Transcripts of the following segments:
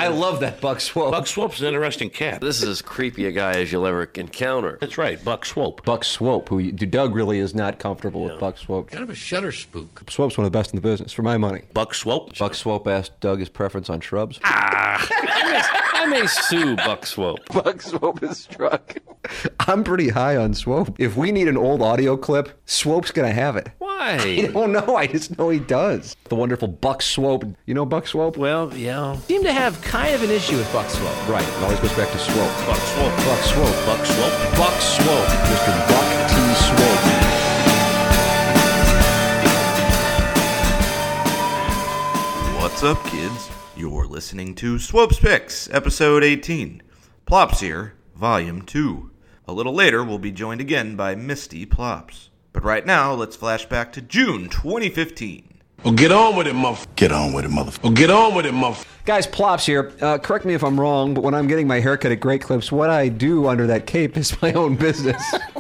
I love that Buck Swope. Buck Swope's an interesting cat. This is as creepy a guy as you'll ever encounter. That's right, Buck Swope. Buck Swope, who Doug really is not comfortable with Buck Swope. Kind of a shutter spook. Swope's one of the best in the business, for my money. Buck Swope? Buck Swope asked Doug his preference on shrubs. I may sue Buck Swope. Buck Swope is struck. I'm pretty high on Swope. If we need an old audio clip, Swope's going to have it. Why? I don't know. I just know he does. The wonderful Buck Swope. You know Buck Swope? Well, yeah. Seem to have kind of an issue with Buck Swope. Right. It always goes back to Swope. Buck Swope. Buck Swope. Buck Swope. Buck Swope. Mr. Buck T. Swope. What's up, kids? You're listening to Swope's Picks, Episode 18. Plops here, Volume 2. A little later, we'll be joined again by Misty Plops. But right now, let's flash back to June 2015. Oh, get on with it, motherfucker. Get on with it, motherfucker. Oh, get on with it, motherfucker. Guys, Plops here. Correct me if I'm wrong, but when I'm getting my haircut at Great Clips, what I do under that cape is my own business.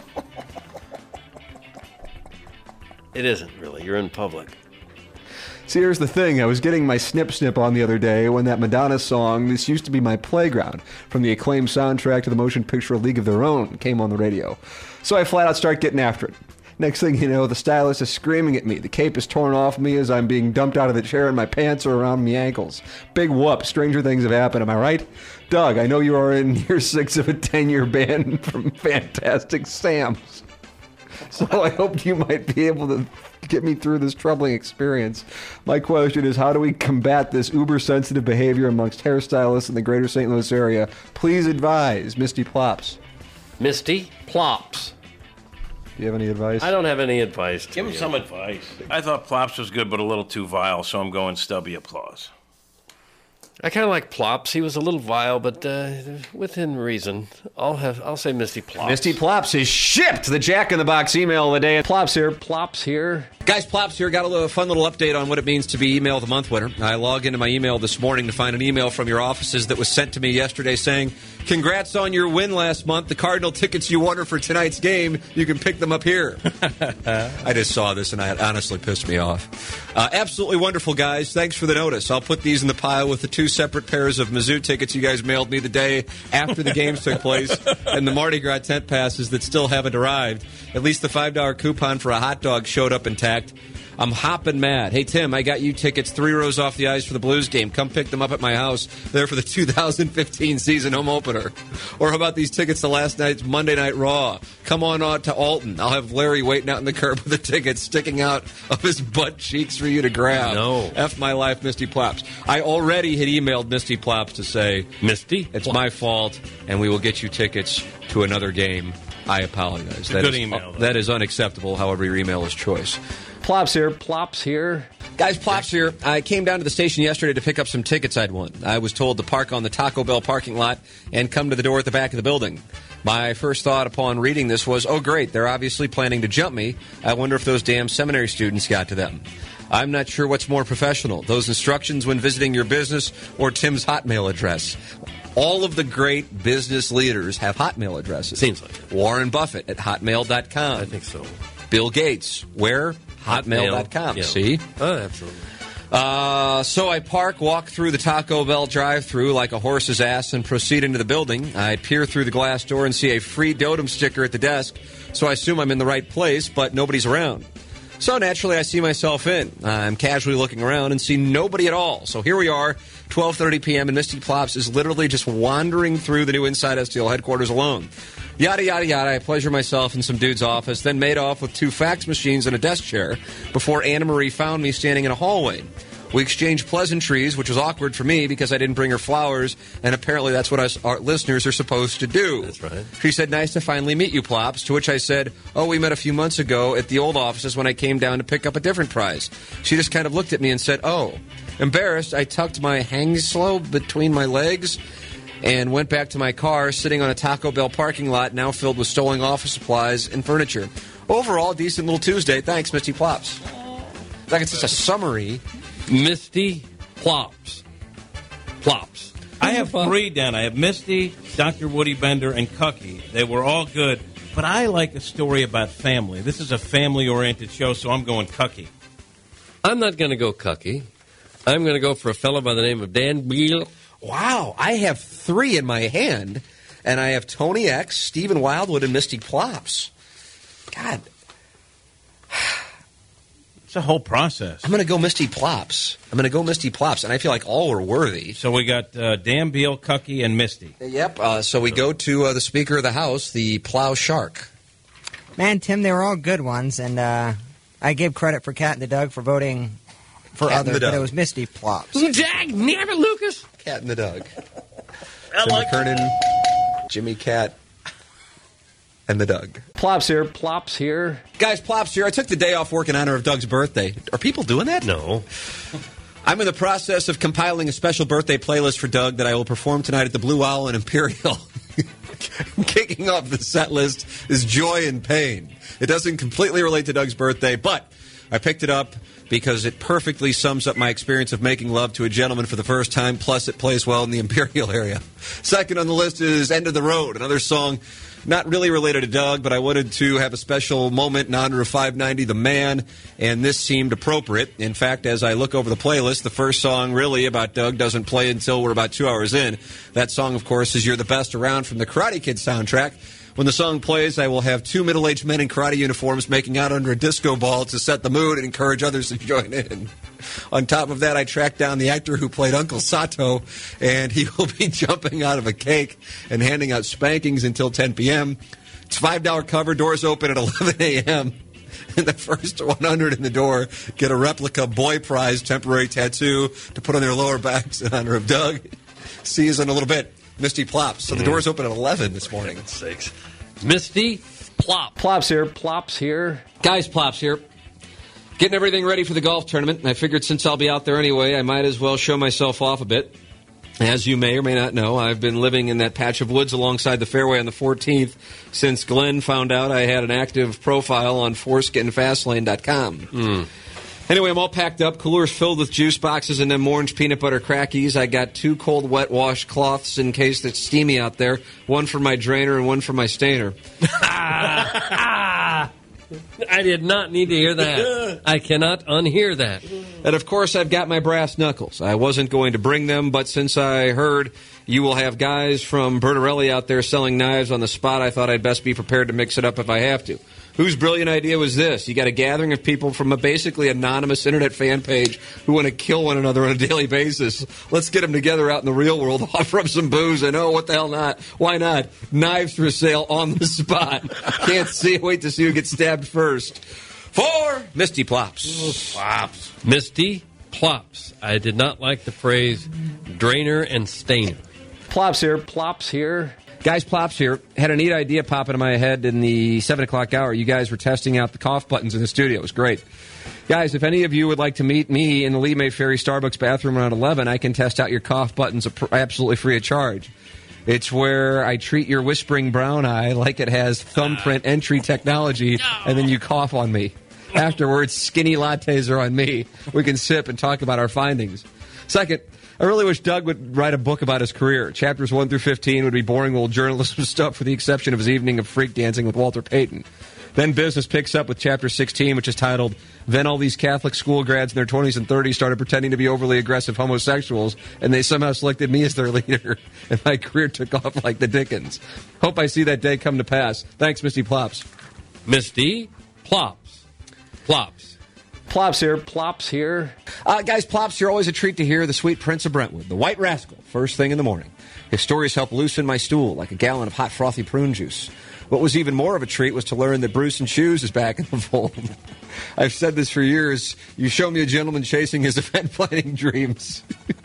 It isn't really. You're in public. See, here's the thing. I was getting my snip on the other day when that Madonna song, This Used to Be My Playground, from the acclaimed soundtrack to the motion picture A League of Their Own, came on the radio. So I flat out start getting after it. Next thing you know, the stylist is screaming at me. The cape is torn off me as I'm being dumped out of the chair and my pants are around my ankles. Big whoop. Stranger things have happened, am I right? Doug, I know you are in year 6 of a 10-year ban from Fantastic Sam's. So I hope you might be able to get me through this troubling experience. My question is, how do we combat this uber-sensitive behavior amongst hairstylists in the greater St. Louis area? Please advise, Misty Plops. Misty Plops. Do you have any advice? I don't have any advice. Give him some advice. I thought Plops was good, but a little too vile, so I'm going stubby applause. I kind of like Plops. He was a little vile, but within reason. I'll say Misty Plops. Misty Plops is shipped. The Jack in the Box email of the day. Plops here. Plops here. Guys, Plops here. Got a fun little update on what it means to be Email of the Month winner. I logged into my email this morning to find an email from your offices that was sent to me yesterday saying, congrats on your win last month. The Cardinal tickets you won are for tonight's game. You can pick them up here. I just saw this, and it honestly pissed me off. Absolutely wonderful, guys. Thanks for the notice. I'll put these in the pile with the 2 separate pairs of Mizzou tickets you guys mailed me the day after the games took place and the Mardi Gras tent passes that still haven't arrived. At least the $5 coupon for a hot dog showed up intact. I'm hopping mad. Hey, Tim, I got you tickets 3 rows off the ice for the Blues game. Come pick them up at my house. They're for the 2015 season home opener. Or how about these tickets to last night's Monday Night Raw? Come on out to Alton. I'll have Larry waiting out in the curb with the tickets sticking out of his butt cheeks for you to grab. No. F my life, Misty Plops. I already had emailed Misty Plops to say, Misty? it's my fault, and we will get you tickets to another game. I apologize. Good email, though. That is unacceptable, however your email is choice. Plops here. Plops here. Guys, Plops here. I came down to the station yesterday to pick up some tickets I'd won. I was told to park on the Taco Bell parking lot and come to the door at the back of the building. My first thought upon reading this was, oh, great, they're obviously planning to jump me. I wonder if those damn seminary students got to them. I'm not sure what's more professional, those instructions when visiting your business or Tim's Hotmail address. All of the great business leaders have Hotmail addresses. Seems like it. Warren Buffett at hotmail.com. I think so. Bill Gates, where? Hotmail.com. Yeah. See? Oh, absolutely. So I walk through the Taco Bell drive-thru like a horse's ass and proceed into the building. I peer through the glass door and see a free Dotem sticker at the desk, so I assume I'm in the right place, but nobody's around. So naturally, I see myself in. I'm casually looking around and see nobody at all. So here we are, 12:30 p.m., and Misty Plops is literally just wandering through the new Inside STL headquarters alone. Yada, yada, yada. I pleasure myself in some dude's office, then made off with 2 fax machines and a desk chair before Anna Marie found me standing in a hallway. We exchanged pleasantries, which was awkward for me because I didn't bring her flowers, and apparently that's what our listeners are supposed to do. That's right. She said, nice to finally meet you, Plops, to which I said, oh, we met a few months ago at the old offices when I came down to pick up a different prize. She just kind of looked at me and said, oh. Embarrassed, I tucked my hang-slow between my legs and went back to my car, sitting on a Taco Bell parking lot now filled with stolen office supplies and furniture. Overall, decent little Tuesday. Thanks, Misty Plops. Like it's just a summary. Misty Plops. Plops. I have 3 down. I have Misty, Dr. Woody Bender, and Cucky. They were all good, but I like a story about family. This is a family-oriented show, so I'm going Cucky. I'm not going to go Cucky. I'm going to go for a fellow by the name of Dan Beal. Wow, I have 3 in my hand, and I have Tony X, Stephen Wildwood, and Misty Plops. God. It's a whole process. I'm going to go Misty Plops. And I feel like all were worthy. So we got Dan Beal, Cucky, and Misty. Yep, so we go to the Speaker of the House, the Plow Shark. Man, Tim, they were all good ones, and I give credit for Cat and the Doug for voting for Cat and others, the Doug. but it was Misty Plops. Dag nabbit, Lucas. Cat and the Doug. Jimmy Kernan, Jimmy Cat, and the Doug. Plops here. Plops here. Guys, Plops here. I took the day off work in honor of Doug's birthday. Are people doing that? No. I'm in the process of compiling a special birthday playlist for Doug that I will perform tonight at the Blue Owl in Imperial. Kicking off the set list is Joy and Pain. It doesn't completely relate to Doug's birthday, but I picked it up because it perfectly sums up my experience of making love to a gentleman for the first time, plus it plays well in the Imperial area. Second on the list is End of the Road, another song not really related to Doug, but I wanted to have a special moment in honor of 590 The Man, and this seemed appropriate. In fact, as I look over the playlist, the first song really about Doug doesn't play until we're about 2 hours in. That song, of course, is You're the Best Around from the Karate Kid soundtrack. When the song plays, I will have 2 middle-aged men in karate uniforms making out under a disco ball to set the mood and encourage others to join in. On top of that, I tracked down the actor who played Uncle Sato, and he will be jumping out of a cake and handing out spankings until 10 p.m. It's $5 cover, doors open at 11 a.m., and the first 100 in the door get a replica boy prize temporary tattoo to put on their lower backs in honor of Doug. See you in a little bit. Misty Plops. So the doors open at 11 this morning. Sakes. Misty Plop. Plops here. Plops here. Guys, Plops here. Getting everything ready for the golf tournament. And I figured since I'll be out there anyway, I might as well show myself off a bit. As you may or may not know, I've been living in that patch of woods alongside the fairway on the 14th since Glenn found out I had an active profile on ForeskinFastlane.com. Anyway, I'm all packed up, coolers filled with juice boxes and them orange peanut butter crackies. I got 2 cold wet washcloths in case it's steamy out there, one for my drainer and one for my stainer. I did not need to hear that. I cannot unhear that. And, of course, I've got my brass knuckles. I wasn't going to bring them, but since I heard you will have guys from Bertarelli out there selling knives on the spot, I thought I'd best be prepared to mix it up if I have to. Whose brilliant idea was this? You got a gathering of people from a basically anonymous internet fan page who want to kill one another on a daily basis. Let's get them together out in the real world, offer up some booze, and what the hell not? Why not? Knives for sale on the spot. Can't wait to see who gets stabbed first. For Misty Plops. Plops. Misty Plops. I did not like the phrase drainer and stainer. Plops here. Plops here. Guys, Plops here. Had a neat idea pop into my head in the 7 o'clock hour. You guys were testing out the cough buttons in the studio. It was great. Guys, if any of you would like to meet me in the Lee May Ferry Starbucks bathroom around 11, I can test out your cough buttons absolutely free of charge. It's where I treat your whispering brown eye like it has thumbprint entry technology, and then you cough on me. Afterwards, skinny lattes are on me. We can sip and talk about our findings. Second, I really wish Doug would write a book about his career. Chapters 1 through 15 would be boring old journalism stuff, with the exception of his evening of freak dancing with Walter Payton. Then business picks up with Chapter 16, which is titled, Then All These Catholic School Grads in their 20s and 30s started pretending to be overly aggressive homosexuals, and they somehow selected me as their leader, and my career took off like the Dickens. Hope I see that day come to pass. Thanks, Misty Plops. Misty Plops. Plops. Plops here. Plops here. Guys, Plops here. Always a treat to hear the sweet Prince of Brentwood, the White Rascal, first thing in the morning. His stories help loosen my stool like a gallon of hot, frothy prune juice. What was even more of a treat was to learn that Bruce and Shoes is back in the fold. I've said this for years. You show me a gentleman chasing his event planning dreams,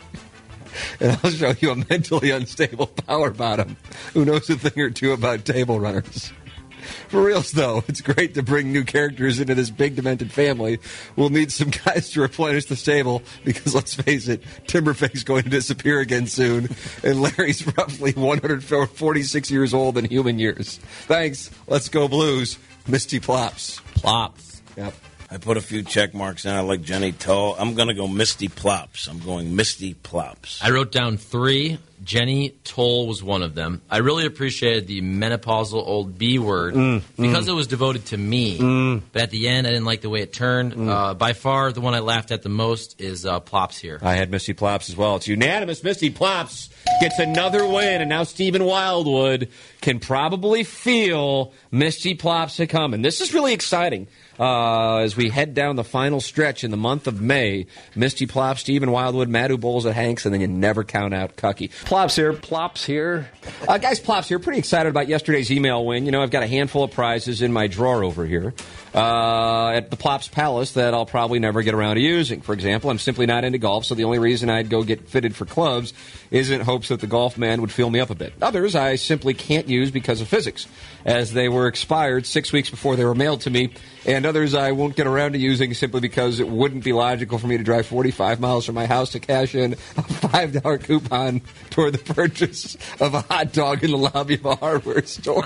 and I'll show you a mentally unstable power bottom who knows a thing or two about table runners. For reals, though, it's great to bring new characters into this big, demented family. We'll need some guys to replenish the stable because, let's face it, Timberfake's going to disappear again soon, and Larry's roughly 146 years old in human years. Thanks. Let's go Blues. Misty Plops. Plops. Yep. I put a few check marks in. I like Jenny Toe. I'm going to go Misty Plops. I'm going Misty Plops. I wrote down 3. Jenny Toll was one of them. I really appreciated the menopausal old B word because it was devoted to me. But at the end, I didn't like the way it turned. By far, the one I laughed at the most is Plops here. I had Misty Plops as well. It's unanimous. Misty Plops gets another win, and now Stephen Wildwood can probably feel Misty Plops to come. And this is really exciting. As we head down the final stretch in the month of May, Misty Plops, Stephen Wildwood, Madhu Bowles at Hanks, and then you never count out Cucky. Plops here. Plops here. Guys, Plops here. Pretty excited about yesterday's email win. You know, I've got a handful of prizes in my drawer over here at the Plops Palace that I'll probably never get around to using. For example, I'm simply not into golf, so the only reason I'd go get fitted for clubs is in hopes that the golf man would fill me up a bit. Others I simply can't use because of physics, as they were expired 6 weeks before they were mailed to me, and others I won't get around to using simply because it wouldn't be logical for me to drive 45 miles from my house to cash in a $5 coupon toward the purchase of a hot dog in the lobby of a hardware store.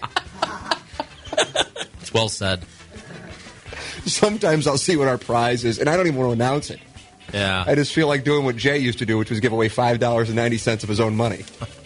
It's well said. Sometimes I'll see what our prize is, and I don't even want to announce it. Yeah. I just feel like doing what Jay used to do, which was give away $5.90 of his own money.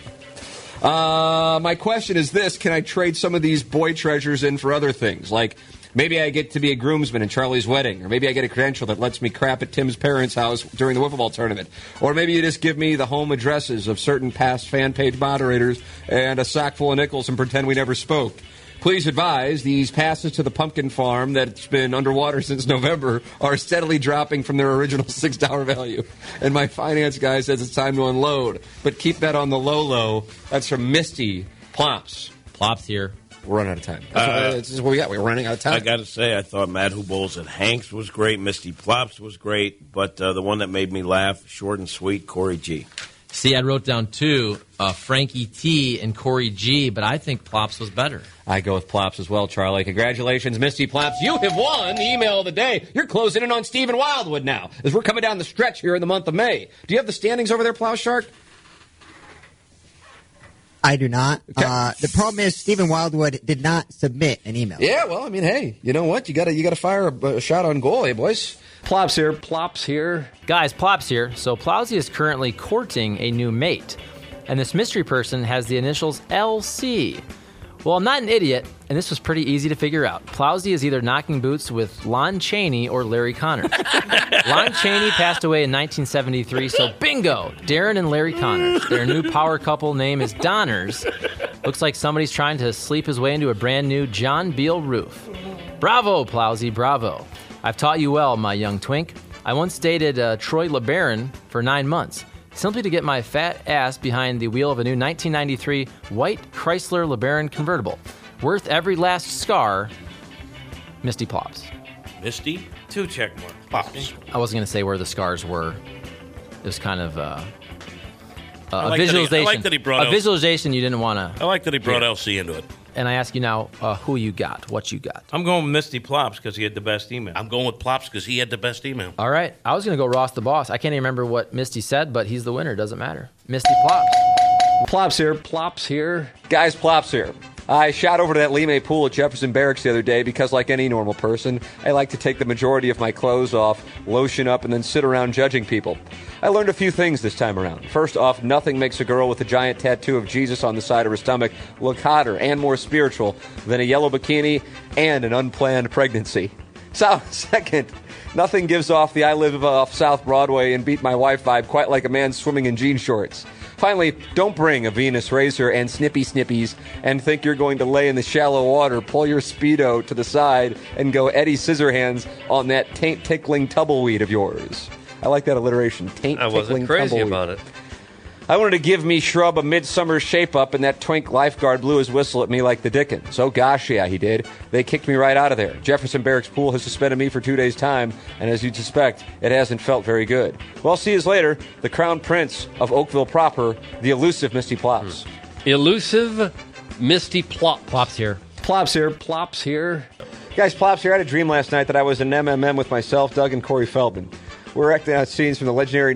My question is this: can I trade some of these boy treasures in for other things? Like, maybe I get to be a groomsman in Charlie's wedding, or maybe I get a credential that lets me crap at Tim's parents' house during the wiffle ball tournament. Or maybe you just give me the home addresses of certain past fan page moderators and a sack full of nickels and pretend we never spoke. Please advise, these passes to the pumpkin farm that's been underwater since November are steadily dropping from their original $6 value. And my finance guy says it's time to unload. But keep that on the low. That's from Misty Plops. Plops here. We're running out of time. This is what we got. We're running out of time. I got to say, I thought Madhu Bowles at Hanks was great. Misty Plops was great. But the one that made me laugh, short and sweet, Corey G. See, I wrote down two, Frankie T and Corey G, but I think Plops was better. I go with Plops as well, Charlie. Congratulations, Misty Plops. You have won the email of the day. You're closing in on Stephen Wildwood now, as we're coming down the stretch here in the month of May. Do you have the standings over there, Plow Shark? I do not. Okay. The problem is Stephen Wildwood did not submit an email. Yeah, well, I mean, hey, you know what? You gotta fire a shot on goal, eh, boys? Plops here. Plops here. Guys, Plops here. So Plowsy is currently courting a new mate, and this mystery person has the initials LC. Well, I'm not an idiot, and this was pretty easy to figure out. Plowsy is either knocking boots with Lon Chaney or Larry Connors. Lon Chaney passed away in 1973, so bingo! Darren and Larry Connors. Their new power couple name is Donners. Looks like somebody's trying to sleep his way into a brand new John Beal roof. Bravo, Plowsy, bravo. I've taught you well, my young twink. I once dated Troy LeBaron for 9 months, simply to get my fat ass behind the wheel of a new 1993 white Chrysler LeBaron convertible. Worth every last scar, Misty Plops. Misty, 2 check mark. Plops. I wasn't going to say where the scars were. It was kind of a like visualization. I like that he brought a visualization you didn't want to. I like that he brought LC into it. And I ask you now, who you got, what you got. I'm going with Misty Plops because he had the best email. I'm going with Plops because he had the best email. All right. I was going to go Ross the Boss. I can't even remember what Misty said, but he's the winner. Doesn't matter. Misty Plops. Plops here. Plops here. Guys, Plops here. I shot over to that Lee May pool at Jefferson Barracks the other day because, like any normal person, I like to take the majority of my clothes off, lotion up, and then sit around judging people. I learned a few things this time around. First off, nothing makes a girl with a giant tattoo of Jesus on the side of her stomach look hotter and more spiritual than a yellow bikini and an unplanned pregnancy. So, second, nothing gives off the I live off South Broadway and beat my wife vibe quite like a man swimming in jean shorts. Finally, don't bring a Venus razor and snippy snippies and think you're going to lay in the shallow water, pull your Speedo to the side, and go Eddie Scissorhands on that taint-tickling tumbleweed of yours. I like that alliteration, taint-tickling tumbleweed. I wasn't crazy about it. I wanted to give me shrub a midsummer shape-up, and that twink lifeguard blew his whistle at me like the Dickens. Oh, gosh, yeah, he did. They kicked me right out of there. Jefferson Barracks Pool has suspended me for 2 days' time, and as you'd suspect, it hasn't felt very good. Well, see you later. The Crown Prince of Oakville proper, the elusive Misty Plops. Elusive Misty Plops. Plops here. Plops here. Plops here. Guys, Plops here. I had a dream last night that I was in MMM with myself, Doug, and Corey Feldman. We're acting out scenes from the legendary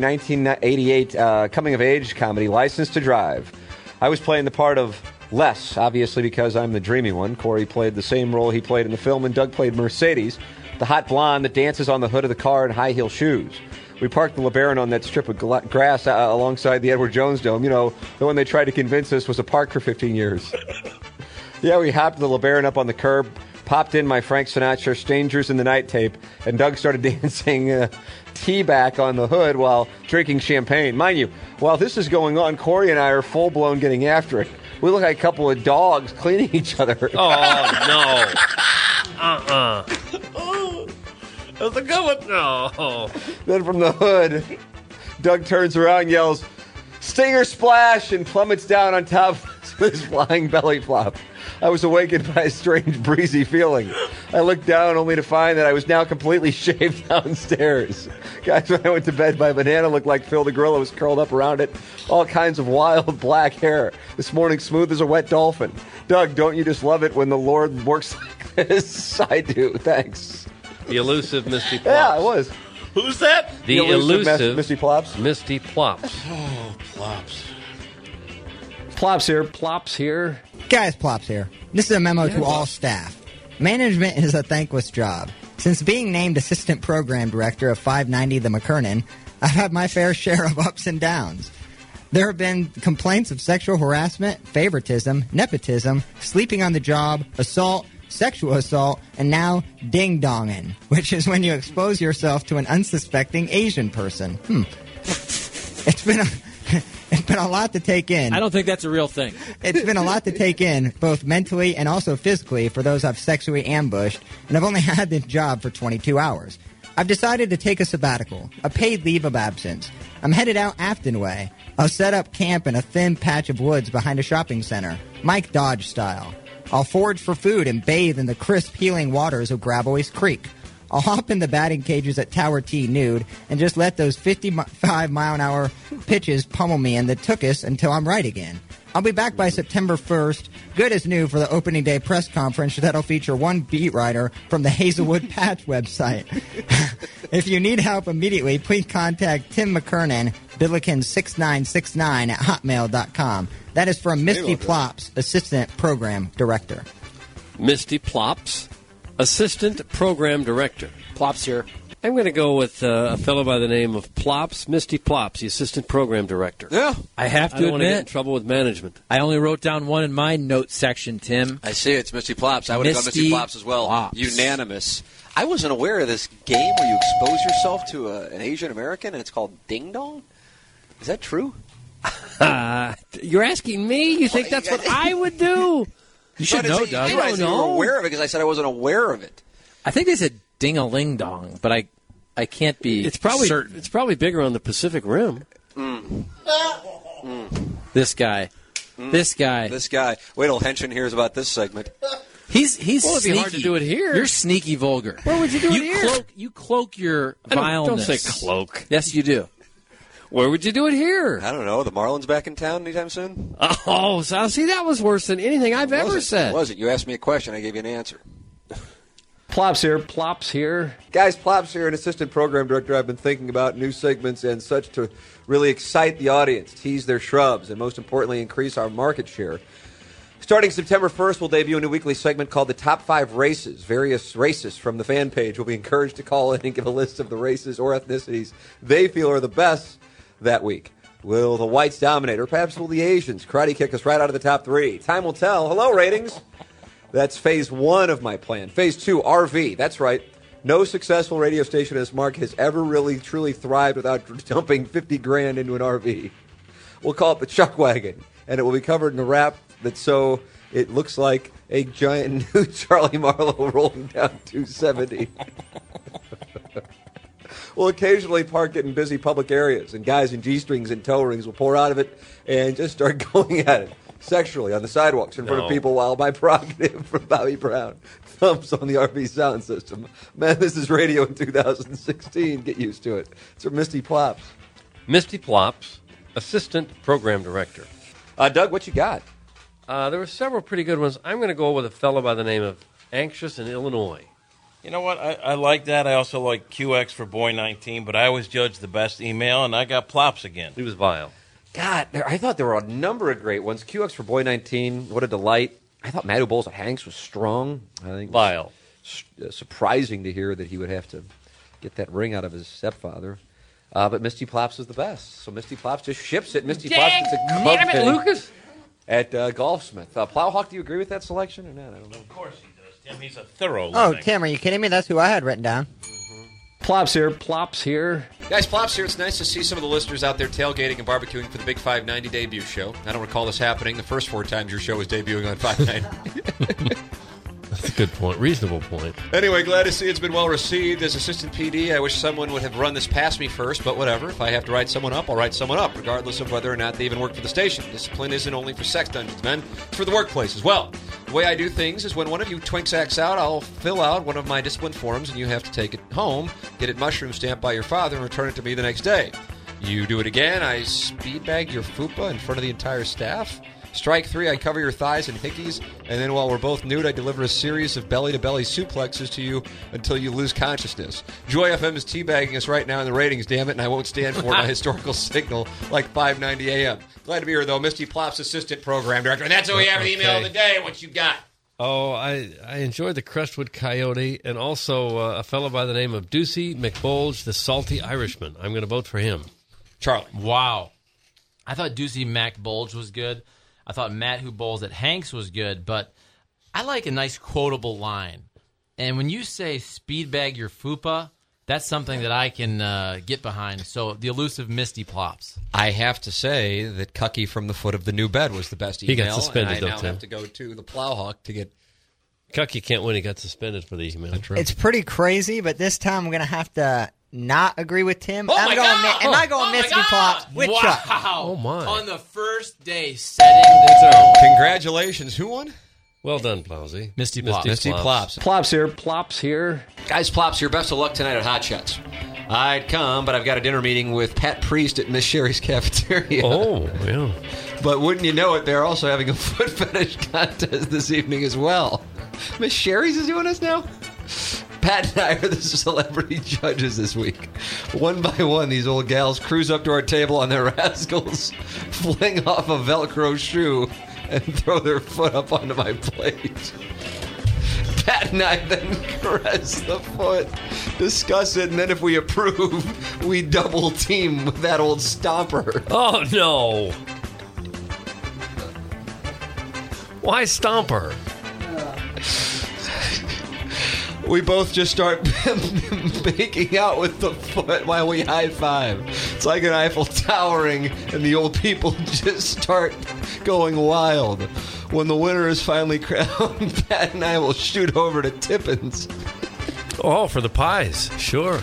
1988 coming-of-age comedy, License to Drive. I was playing the part of Les, obviously because I'm the dreamy one. Corey played the same role he played in the film, and Doug played Mercedes, the hot blonde that dances on the hood of the car in high-heel shoes. We parked the LeBaron on that strip of grass alongside the Edward Jones Dome. You know, the one they tried to convince us was a park for 15 years. Yeah, we hopped the LeBaron up on the curb, popped in my Frank Sinatra Strangers in the Night tape, and Doug started dancing T-back on the hood while drinking champagne. Mind you, while this is going on, Corey and I are full-blown getting after it. We look like a couple of dogs cleaning each other. Oh, no. That's a good one. No. Then from the hood, Doug turns around and yells, "Stinger splash!" and plummets down on top of his flying belly flop. I was awakened by a strange breezy feeling. I looked down only to find that I was now completely shaved downstairs. Guys, when I went to bed, my banana looked like Phil the Gorilla was curled up around it. All kinds of wild black hair. This morning, smooth as a wet dolphin. Doug, don't you just love it when the Lord works like this? I do. Thanks. The elusive Misty Plops. Yeah, it was. Who's that? The elusive Misty Plops. Misty Plops. Oh, Plops. Plops here. Plops here. Guys, Plops here. This is a memo to all staff. Management is a thankless job. Since being named Assistant Program Director of 590 The McKernan, I've had my fair share of ups and downs. There have been complaints of sexual harassment, favoritism, nepotism, sleeping on the job, assault, sexual assault, and now ding-donging, which is when you expose yourself to an unsuspecting Asian person. It's been a lot to take in. I don't think that's a real thing. It's been a lot to take in, both mentally and also physically, for those I've sexually ambushed, and I've only had this job for 22 hours. I've decided to take a sabbatical, a paid leave of absence. I'm headed out Afton way. I'll set up camp in a thin patch of woods behind a shopping center, Mike Dodge style. I'll forage for food and bathe in the crisp, healing waters of Grabois Creek. I'll hop in the batting cages at Tower T nude and just let those 55-mile-an-hour pitches pummel me in the tuchus until I'm right again. I'll be back by September 1st, good as new for the opening day press conference that'll feature one beat writer from the Hazelwood Patch website. If you need help immediately, please contact Tim McKernan, Billiken6969 at hotmail.com. That is from Misty Plops, Assistant Program Director. Misty Plops, Assistant Program Director. Plops here. I'm going to go with a fellow by the name of Plops, Misty Plops, the Assistant Program Director. Yeah. I have to I don't want to get in admit, trouble with management. I only wrote down one in my notes section, Tim. I see it's Misty Plops. I would have gone Misty Plops as well. Plops. Unanimous. I wasn't aware of this game where you expose yourself to an Asian American and it's called Ding Dong. Is that true? You're asking me? You think that's what I would do? You should know, Doug. I don't know. You were aware of it because I said I wasn't aware of it. I think they said ding-a-ling-dong, but I can't be certain. It's probably bigger on the Pacific Rim. This guy. This guy. Wait till Henshin hears about this segment. He's Well, it'd sneaky. be hard to do it here. You're sneaky vulgar. Where would you do it here? You cloak your Don't vileness. say cloak. Yes, you do. Where would you do it here? I don't know. The Marlins back in town anytime soon? Oh, so see, that was worse than anything I've ever said. It wasn't. You asked me a question. I gave you an answer. Plops here. Plops here. Guys, Plops here, an assistant program director. I've been thinking about new segments and such to really excite the audience, tease their shrubs, and most importantly, increase our market share. Starting September 1st, we'll debut a new weekly segment called The Top 5 Races. Various races from the fan page will be encouraged to call in and give a list of the races or ethnicities they feel are the best that week. Will the whites dominate, or perhaps will the Asians karate kick us right out of the top 3? Time will tell. Hello, ratings. That's phase 1 of my plan. Phase 2, RV. That's right. No successful radio station in this market has ever really, truly thrived without dumping $50,000 into an RV. We'll call it the Chuck Wagon, and it will be covered in a wrap that's so it looks like a giant new Charlie Marlowe rolling down 270. We'll occasionally park it in busy public areas, and guys in G-strings and toe rings will pour out of it and just start going at it sexually on the sidewalks in front of people while my prerogative from Bobby Brown thumps on the RV sound system. Man, this is radio in 2016. Get used to it. It's from Misty Plops. Misty Plops, Assistant Program Director. Doug, what you got? There were several pretty good ones. I'm going to go with a fellow by the name of Anxious in Illinois. You know what? I like that. I also like QX for Boy 19, but I always judge the best email, and I got Plops again. He was vile. God, I thought there were a number of great ones. QX for Boy 19, what a delight. I thought Madu Bowles of Hanks was strong. I think vile. Surprising to hear that he would have to get that ring out of his stepfather. But Misty Plops is the best. So Misty Plops just ships it. Misty Dang, Plops is a club damn it, thing Lucas. at Golfsmith. Plowhawk, do you agree with that selection or not? I don't know. Of course he does, Tim. He's a thorough. Oh, listener. Tim, are you kidding me? That's who I had written down. Plops here. Plops here. Guys, Plops here. It's nice to see some of the listeners out there tailgating and barbecuing for the Big 590 debut show. I don't recall this happening the first 4 times your show was debuting on 590. That's a good point. Reasonable point. Anyway, glad to see it's been well received. As assistant PD, I wish someone would have run this past me first, but whatever. If I have to write someone up, I'll write someone up, regardless of whether or not they even work for the station. Discipline isn't only for sex dungeons, men. It's for the workplace as well. The way I do things is when one of you twinks acts out, I'll fill out one of my discipline forms, and you have to take it home, get it mushroom stamped by your father, and return it to me the next day. You do it again, I speed bag your fupa in front of the entire staff. Strike 3, I cover your thighs and hickeys, and then while we're both nude, I deliver a series of belly-to-belly suplexes to you until you lose consciousness. Joy FM is teabagging us right now in the ratings, damn it, and I won't stand for my historical signal like 590 AM. Glad to be here, though. Misty Plops, assistant program director, and that's who we have the email of the day. What you got? Oh, I enjoyed the Crestwood Coyote and also a fellow by the name of Ducey McBulge, the Salty Irishman. I'm going to vote for him. Charlie. Wow. I thought Ducey McBulge was good. I thought Matt Who Bowls at Hanks was good, but I like a nice quotable line. And when you say speed bag your fupa, that's something that I can get behind. So the elusive Misty Plops. I have to say that Cucky from the foot of the new bed was the best email. He got suspended, and I though, now too. have to go to the Plowhawk to get... Cucky can't win. He got suspended for the email. It's pretty crazy, but this time I'm going to have to not agree with Tim. Oh, I'm my going God! Am I going Misty Plops with Chuck? Wow. Oh, my. On the first day, setting the tone. Congratulations. Who won? Well done, Plowsy. Misty Plops. Misty Plops. Plops here. Plops here. Guys, Plops here. Best of luck tonight at Hot Shots. I'd come, but I've got a dinner meeting with Pat Priest at Miss Sherry's Cafeteria. Oh, yeah. But wouldn't you know it, they're also having a foot fetish contest this evening as well. Miss Sherry's is doing us now? Pat and I are the celebrity judges this week. One by one, these old gals cruise up to our table on their rascals, fling off a Velcro shoe, and throw their foot up onto my plate. Pat and I then caress the foot, discuss it, and then if we approve, we double team with that old stomper. Oh, no. Why Stomper? We both just start making out with the foot while we high five. It's like an Eiffel Towering, and the old people just start going wild. When the winner is finally crowned, Pat and I will shoot over to Tippins. Oh, for the pies. Sure.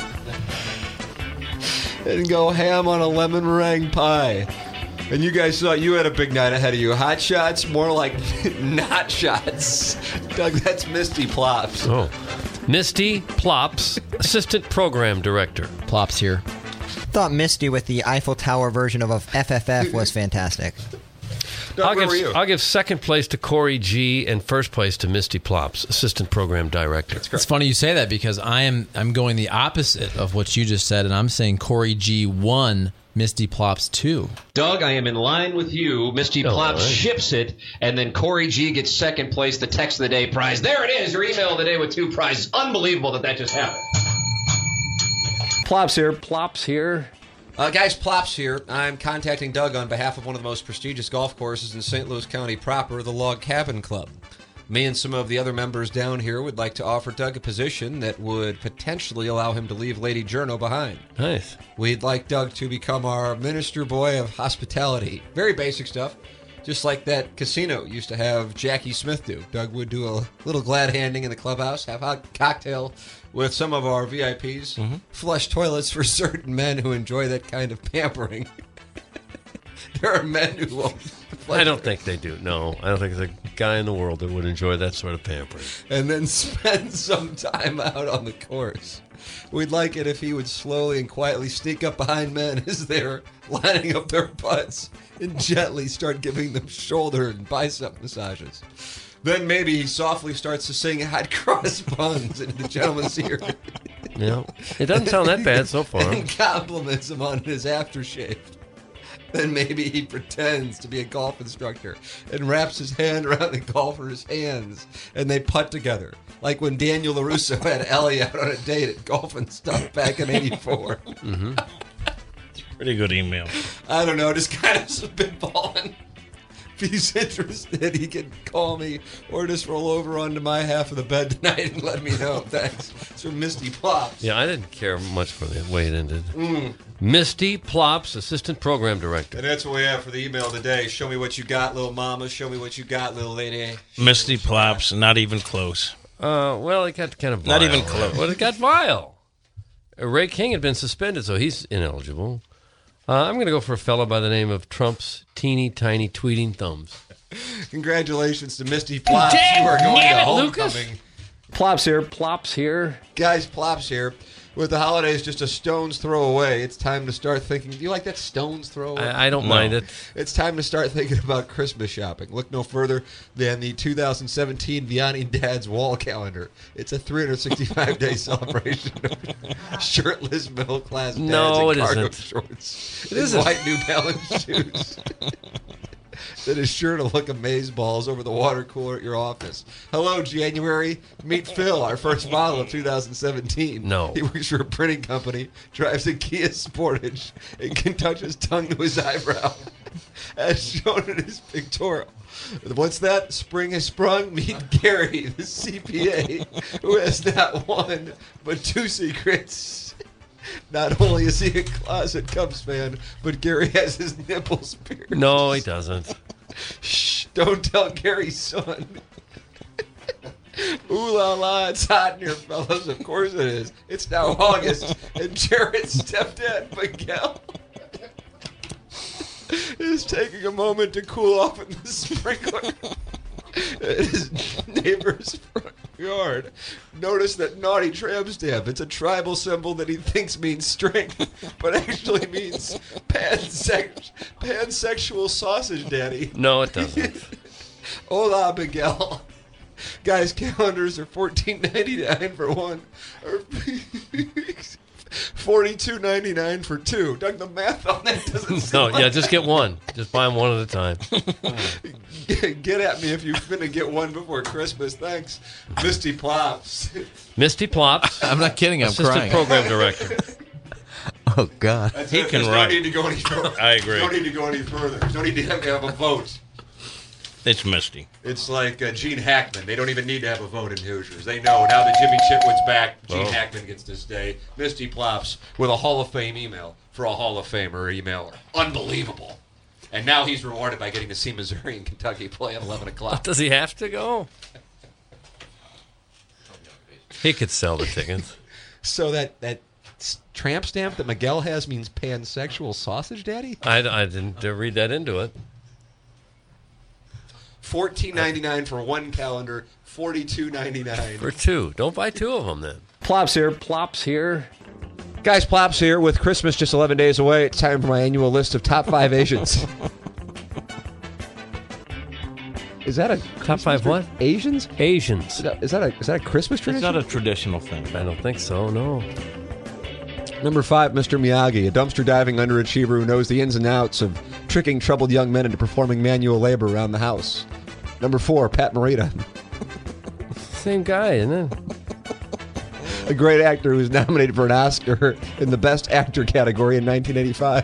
And go ham on a lemon meringue pie. And you guys thought you had a big night ahead of you. Hot shots, more like not shots. Doug, that's Misty Plops. Oh. Misty Plops, assistant program director. Plops here. Thought Misty with the Eiffel Tower version of FFF was fantastic. Doug, where were you? I'll give second place to Corey G and first place to Misty Plops, assistant program director. It's funny you say that because I'm going the opposite of what you just said, and I'm saying Corey G won, Misty Plops 2. Doug, I am in line with you. Misty Plops right. ships it, and then Corey G gets second place, the Text of the Day prize. There it is, your email of the day with 2 prizes. Unbelievable that just happened. Plops here. Plops here. Guys, Plops here. I'm contacting Doug on behalf of one of the most prestigious golf courses in St. Louis County proper, the Log Cabin Club. Me and some of the other members down here would like to offer Doug a position that would potentially allow him to leave Lady Journo behind. Nice. We'd like Doug to become our minister boy of hospitality. Very basic stuff. Just like that casino used to have Jackie Smith do. Doug would do a little glad handing in the clubhouse, have a hot cocktail with some of our VIPs, flush toilets for certain men who enjoy that kind of pampering. There are men who won't. I don't think they do. No, I don't think there's a guy in the world that would enjoy that sort of pampering. And then spend some time out on the course. We'd like it if he would slowly and quietly sneak up behind men as they're lining up their butts and gently start giving them shoulder and bicep massages. Then maybe he softly starts to sing hot cross buns into the gentleman's ear. Yeah, it doesn't sound that bad so far. And compliments him on his aftershave. Then maybe he pretends to be a golf instructor and wraps his hand around the golfer's hands and they putt together. Like when Daniel LaRusso had Ellie out on a date at Golf and Stuff back in 84. Mm-hmm. Pretty good email. I don't know, just kind of spitballing. If he's interested, he can call me or just roll over onto my half of the bed tonight and let me know. Thanks. It's from Misty Plops. Yeah, I didn't care much for the way it ended. Misty Plops, Assistant Program Director. And that's what we have for the email today. Show me what you got, little mama. Show me what you got, little lady. Misty Plops, not even close. Well, it got kind of vile. Not even close. Well, it got vile. Ray King had been suspended, so he's ineligible. I'm going to go for a fellow by the name of Trump's teeny tiny tweeting thumbs. Congratulations to Misty Plops. You are going to homecoming. Plops here. Plops here. Guys, Plops here. With the holidays just a stone's throw away, it's time to start thinking. Do you like that stone's throw away? I don't mind it. It's time to start thinking about Christmas shopping. Look no further than the 2017 Vianney Dad's Wall Calendar. It's a 365-day celebration of shirtless middle-class dads in cargo shorts. It isn't. White New Balance shoes. That is sure to look amazeballs over the water cooler at your office. Hello, January. Meet Phil, our first model of 2017. No. He works for a printing company, drives a Kia Sportage, and can touch his tongue to his eyebrow, as shown in his pictorial. What's that? Spring has sprung. Meet Gary, the CPA, who has not one, but two secrets. Not only is he a closet Cubs fan, but Gary has his nipples pierced. No, he doesn't. Shh, don't tell Gary's son. Ooh la la, it's hot in here, fellas. Of course it is. It's now August, and Jared's stepdad, Miguel, is taking a moment to cool off in the sprinkler at his neighbor's front yard. Notice that naughty tramp stamp. It's a tribal symbol that he thinks means strength, but actually means pansexual sausage daddy. No, it doesn't. Hola, Miguel. Guys, calendars are $14.99 for one, or $42.99 for two. Doug, the math on that doesn't. No, yeah, just get one. Just buy them one at a time. Get at me if you're going to get one before Christmas. Thanks, Misty Plops. Misty Plops. I'm not kidding. I'm Assistant crying. Program Director. Oh God. He can There's write. No need to go any further. I agree. No need to go any further. There's no need to have a vote. It's Misty. It's like Gene Hackman. They don't even need to have a vote in Hoosiers. They know now that Jimmy Chitwood's back, Gene Hackman gets to stay. Misty Plops with a Hall of Fame email for a Hall of Famer emailer. Unbelievable. And now he's rewarded by getting to see Missouri and Kentucky play at 11 o'clock. Does he have to go? He could sell the tickets. So that tramp stamp that Miguel has means pansexual sausage daddy? I didn't read that into it. $14.99 for one calendar, $42.99 for two. Don't buy two of them then. Plops here. Plops here. Guys, Plops here. With Christmas just 11 days away, it's time for my annual list of top 5 Asians. Is that a top 5 what? Asians? Asians. Is that a Christmas tradition? It's not a traditional thing. I don't think so. No. Number 5, Mr. Miyagi, a dumpster diving underachiever who knows the ins and outs of tricking troubled young men into performing manual labor around the house. Number 4, Pat Morita. Same guy, isn't it? A great actor who was nominated for an Oscar in the Best Actor category in 1985.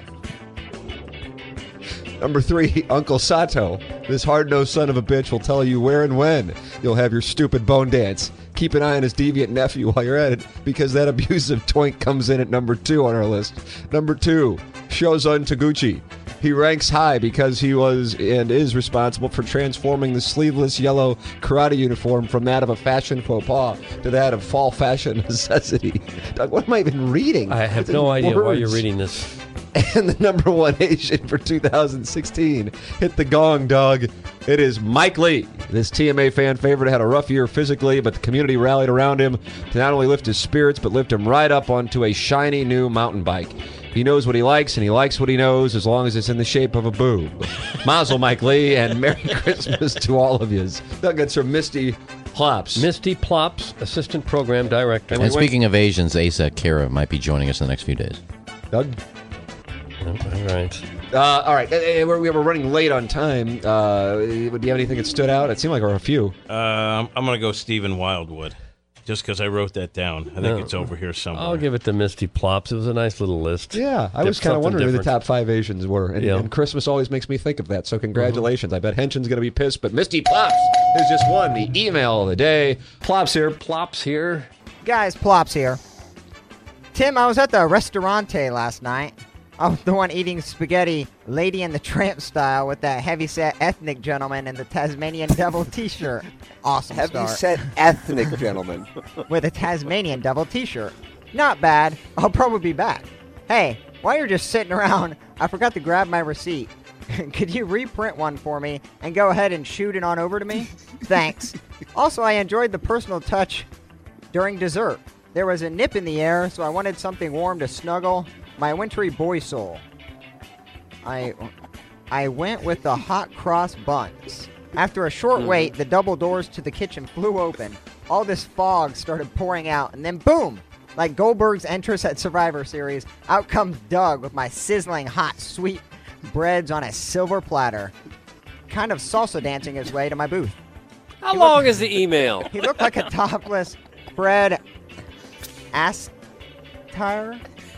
Number 3, Uncle Sato. This hard-nosed son of a bitch will tell you where and when you'll have your stupid bone dance. Keep an eye on his deviant nephew while you're at it, because that abusive twink comes in at number 2 on our list. Number 2, Shozun Taguchi. He ranks high because he was and is responsible for transforming the sleeveless yellow karate uniform from that of a fashion faux pas to that of fall fashion necessity. Doug, what am I even reading? I have no idea why you're reading this. And the number 1 Asian for 2016. Hit the gong, dog. It is Mike Lee. This TMA fan favorite had a rough year physically, but the community rallied around him to not only lift his spirits, but lift him right up onto a shiny new mountain bike. He knows what he likes, and he likes what he knows, as long as it's in the shape of a boob. Mazel, Mike Lee, and Merry Christmas to all of you. Doug, that's from Misty Plops. Misty Plops, Assistant Program Director. And speaking of Asians, Asa Kara might be joining us in the next few days. Doug? All right. All right, we were running late on time. Do you have anything that stood out? It seemed like there were a few. I'm going to go Stephen Wildwood, just because I wrote that down. I think it's over here somewhere. I'll give it to Misty Plops. It was a nice little list. Yeah, I was kind of wondering who the top 5 Asians were, and Christmas always makes me think of that, so congratulations. I bet Henshin's going to be pissed, but Misty Plops has just won the email of the day. Plops here. Guys, Plops here. Tim, I was at the Restaurante last night. I was the one eating spaghetti Lady and the Tramp style with that heavy-set ethnic gentleman in the Tasmanian Devil t-shirt. Awesome start. Heavy-set ethnic gentleman. With a Tasmanian Devil t-shirt. Not bad. I'll probably be back. Hey, while you're just sitting around, I forgot to grab my receipt. Could you reprint one for me and go ahead and shoot it on over to me? Thanks. Also, I enjoyed the personal touch during dessert. There was a nip in the air, so I wanted something warm to snuggle my wintry boy soul. I went with the hot cross buns. After a short wait, the double doors to the kitchen flew open. All this fog started pouring out, and then boom! Like Goldberg's entrance at Survivor Series, out comes Doug with my sizzling hot sweet breads on a silver platter, kind of salsa dancing his way to my booth. How long is the email? He looked like a topless Fred Astaire.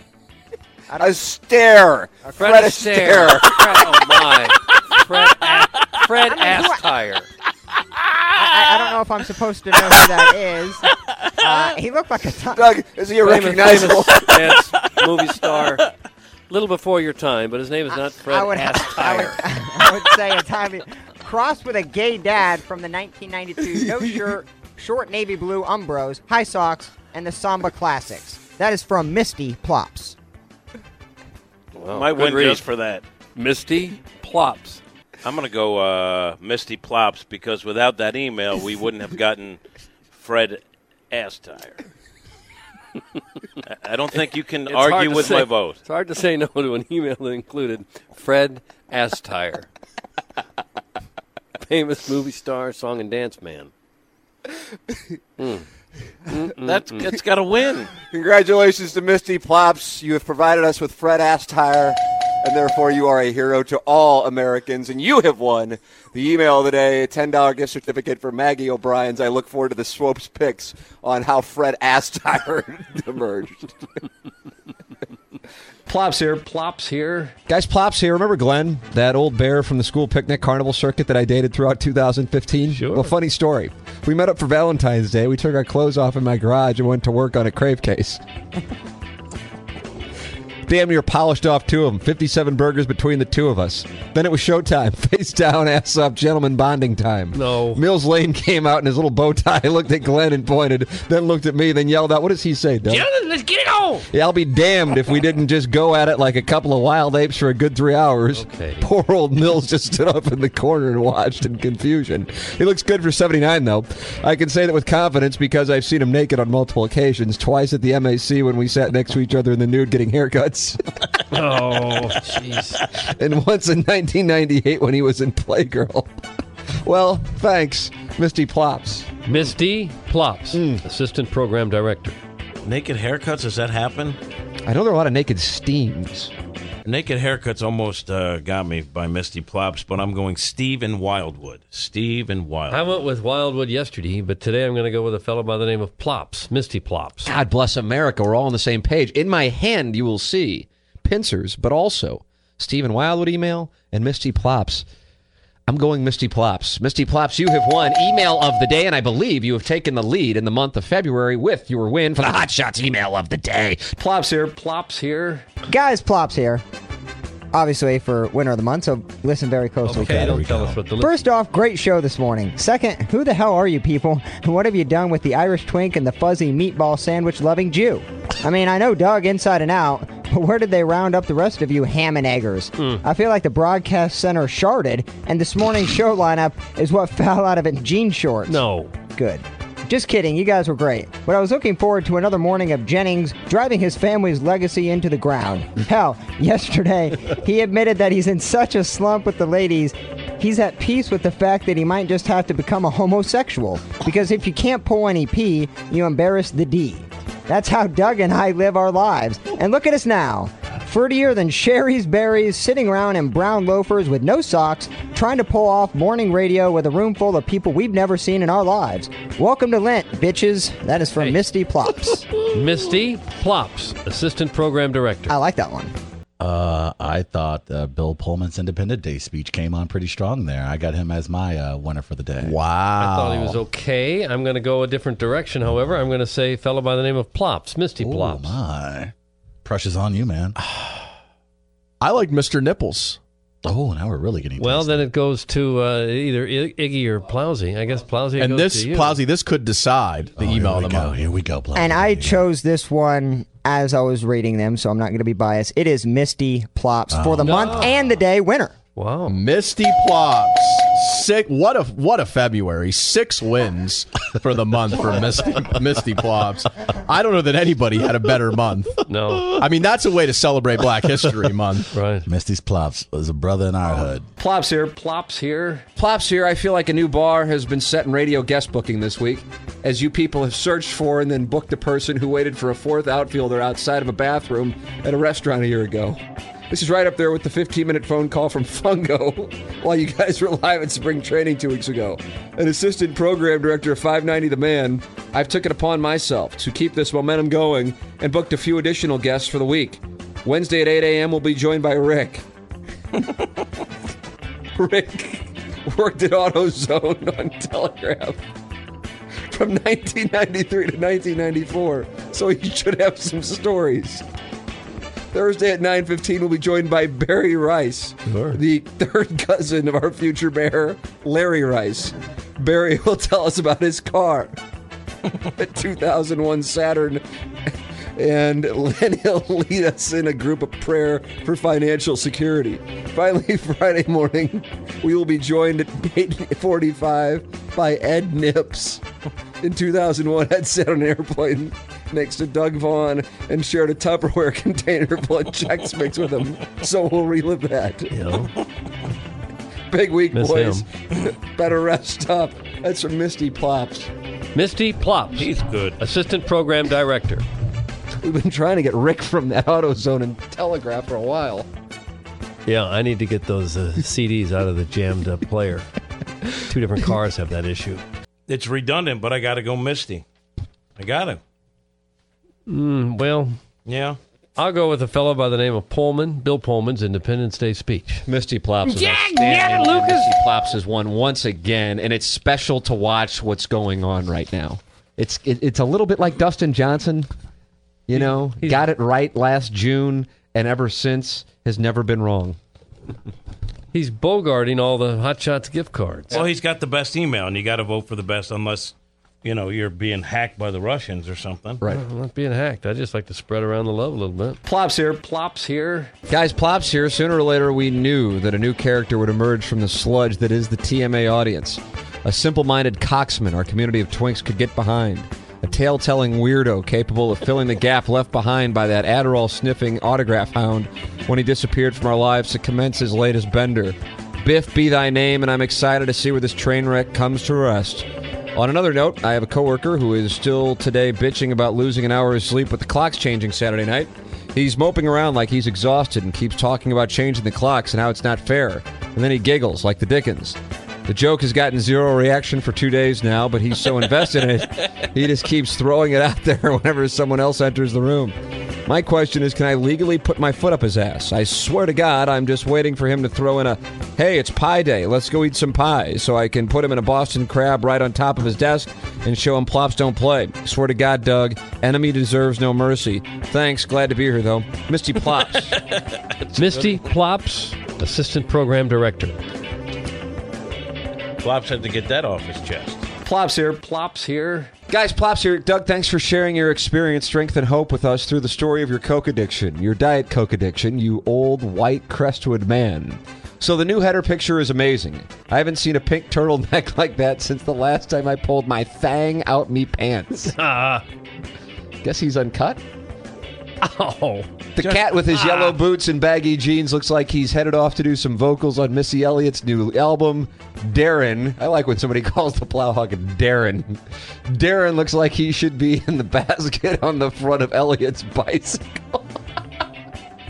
Astaire. Fred Astaire. Oh my. Fred Astaire. I don't know if I'm supposed to know who that is. He looked like a Doug, is he a recognizable dance movie star? A little before your time, but his name is not Fred Astaire. I would say entirely crossed with a gay dad from the 1992 no shirt, short navy blue Umbros, high socks, and the Samba Classics. That is from Misty Plops. Well, might win just for that. Misty Plops. I'm going to go Misty Plops because without that email, we wouldn't have gotten Fred Astaire. I don't think you can argue with my vote. It's hard to say no to an email that included Fred Astaire. Famous movie star, song and dance man. That's got to win. Congratulations to Misty Plops. You have provided us with Fred Astaire, and therefore you are a hero to all Americans, and you have won the email of the day, a $10 gift certificate for Maggie O'Brien's. I look forward to the Swopes picks on how Fred Astaire emerged. Plops here. Guys, Plops here. Remember Glenn, that old bear from the school picnic carnival circuit that I dated throughout 2015? Sure. Well, funny story. We met up for Valentine's Day. We took our clothes off in my garage and went to work on a crave case. Damn near polished off 2 of them. 57 burgers between the 2 of us. Then it was showtime. Face down, ass up, gentleman bonding time. No. Mills Lane came out in his little bow tie, looked at Glenn and pointed, then looked at me, then yelled out, what does he say, Doug? Gentlemen, let's get it on! Yeah, I'll be damned if we didn't just go at it like a couple of wild apes for a good 3 hours. Okay. Poor old Mills just stood up in the corner and watched in confusion. He looks good for 79, though. I can say that with confidence because I've seen him naked on multiple occasions, twice at the MAC when we sat next to each other in the nude getting haircuts. Oh, jeez. And once in 1998 when he was in Playgirl. Well, thanks, Misty Plops. Misty Plops, Assistant Program Director. Naked haircuts, does that happen? I know there are a lot of naked steams. Naked haircuts almost got me by Misty Plops, but I'm going Stephen Wildwood. I went with Wildwood yesterday, but today I'm going to go with a fellow by the name of Plops, Misty Plops. God bless America. We're all on the same page. In my hand, you will see pincers, but also Stephen Wildwood email and Misty Plops. I'm going Misty Plops. Misty Plops, you have won email of the day, and I believe you have taken the lead in the month of February with your win for the Hot Shots email of the day. Plops here. Guys, Plops here. Obviously for winner of the month, so listen very closely. Okay, don't tell us what the list. First off, great show this morning. Second, who the hell are you people? And what have you done with the Irish twink and the fuzzy meatball sandwich loving Jew? I mean, I know Doug inside and out, but where did they round up the rest of you ham and eggers? I feel like the broadcast center sharded, and this morning's show lineup is what fell out of it in jean shorts. No. Good. Just kidding, you guys were great. But I was looking forward to another morning of Jennings driving his family's legacy into the ground. Hell, yesterday, he admitted that he's in such a slump with the ladies, he's at peace with the fact that he might just have to become a homosexual. Because if you can't pull any P, you embarrass the D. That's how Doug and I live our lives. And look at us now. fruitier than Sherry's berries, sitting around in brown loafers with no socks, trying to pull off morning radio with a room full of people we've never seen in our lives. Welcome to Lent, bitches. That is from Misty Plops. Misty Plops, Assistant Program Director. I like that one. I thought Bill Pullman's Independence Day speech came on pretty strong there. I got him as my winner for the day. Wow. I thought he was okay. I'm going to go a different direction, however. I'm going to say a fellow by the name of Plops, Misty Plops. Oh, my. Pressure's on you, man. I like Mr. Nipples. Oh, now we're really getting well, then it goes to either Iggy or Plowsy. I guess Plowsy and goes this, to you. Plowsy, this could decide the email of the month. Here we go, Plowsy. And I chose this one as I was reading them, so I'm not going to be biased. It is Misty Plops for the month and the day winner. Wow. Misty Plops. What a February. 6 wins for the month for Misty Plops. I don't know that anybody had a better month. No. I mean, that's a way to celebrate Black History Month. Right. Misty's Plops was a brother in our hood. Plops here. Plops here. Plops here. I feel like a new bar has been set in radio guest booking this week, as you people have searched for and then booked a person who waited for a fourth outfielder outside of a bathroom at a restaurant a year ago. This is right up there with the 15-minute phone call from Fungo while you guys were live at spring training 2 weeks ago. An assistant program director of 590 The Man, I've took it upon myself to keep this momentum going and booked a few additional guests for the week. Wednesday at 8 a.m. we'll be joined by Rick. Rick worked at AutoZone on Telegraph from 1993 to 1994, so he should have some stories. Thursday at 9:15, we'll be joined by Barry Rice, the third cousin of our future mayor, Larry Rice. Barry will tell us about his car, a 2001 Saturn, and then he'll lead us in a group of prayer for financial security. Finally, Friday morning, we will be joined at 8:45 by Ed Nips. In 2001, Ed sat on an airplane next to Doug Vaughn and shared a Tupperware container full of Chex Mix with him. So we'll relive that. Big week, Miss boys. Better rest up. That's from Misty Plops. Misty Plops. He's good. Assistant Program Director. We've been trying to get Rick from that AutoZone and Telegraph for a while. Yeah, I need to get those CDs out of the jammed up player. 2 different cars have that issue. It's redundant, but I got to go Misty. I got to. Well, yeah. I'll go with a fellow by the name of Pullman, Bill Pullman's Independence Day speech. Misty Plops is Yeah, outstanding. get it, Lucas! Misty Plops has won once again, and it's special to watch what's going on right now. It's a little bit like Dustin Johnson, you know, got it right last June, and ever since has never been wrong. He's bogarting all the Hot Shots gift cards. Well, he's got the best email, and you got to vote for the best unless, you know, you're being hacked by the Russians or something. Right. I'm not being hacked. I just like to spread around the love a little bit. Plops here. Plops here. Guys, Plops here. Sooner or later, we knew that a new character would emerge from the sludge that is the TMA audience. A simple-minded coxman our community of twinks could get behind. A tale-telling weirdo capable of filling the gap left behind by that Adderall-sniffing autograph hound when he disappeared from our lives to commence his latest bender. Biff be thy name, and I'm excited to see where this train wreck comes to rest. On another note, I have a coworker who is still today bitching about losing an hour of sleep with the clocks changing Saturday night. He's moping around like he's exhausted and keeps talking about changing the clocks and how it's not fair. And then he giggles like the Dickens. The joke has gotten zero reaction for 2 days now, but he's so invested in it, he just keeps throwing it out there whenever someone else enters the room. My question is, can I legally put my foot up his ass? I swear to God, I'm just waiting for him to throw in a, hey, it's pie day, let's go eat some pie, so I can put him in a Boston crab right on top of his desk and show him Plops don't play. Swear to God, Doug, enemy deserves no mercy. Thanks, glad to be here, though. Misty Plops. Misty Plops, Assistant Program Director. Plops had to get that off his chest. Plops here. Plops here. Guys, Plops here. Doug, thanks for sharing your experience, strength, and hope with us through the story of your Coke addiction, your Diet Coke addiction, you old white Crestwood man. So the new header picture is amazing. I haven't seen a pink turtleneck like that since the last time I pulled my thang out me pants. Guess he's uncut? Oh. The cat with his yellow boots and baggy jeans looks like he's headed off to do some vocals on Missy Elliott's new album, Darren. I like when somebody calls the Plowhawk Darren. Darren looks like he should be in the basket on the front of Elliott's bicycle.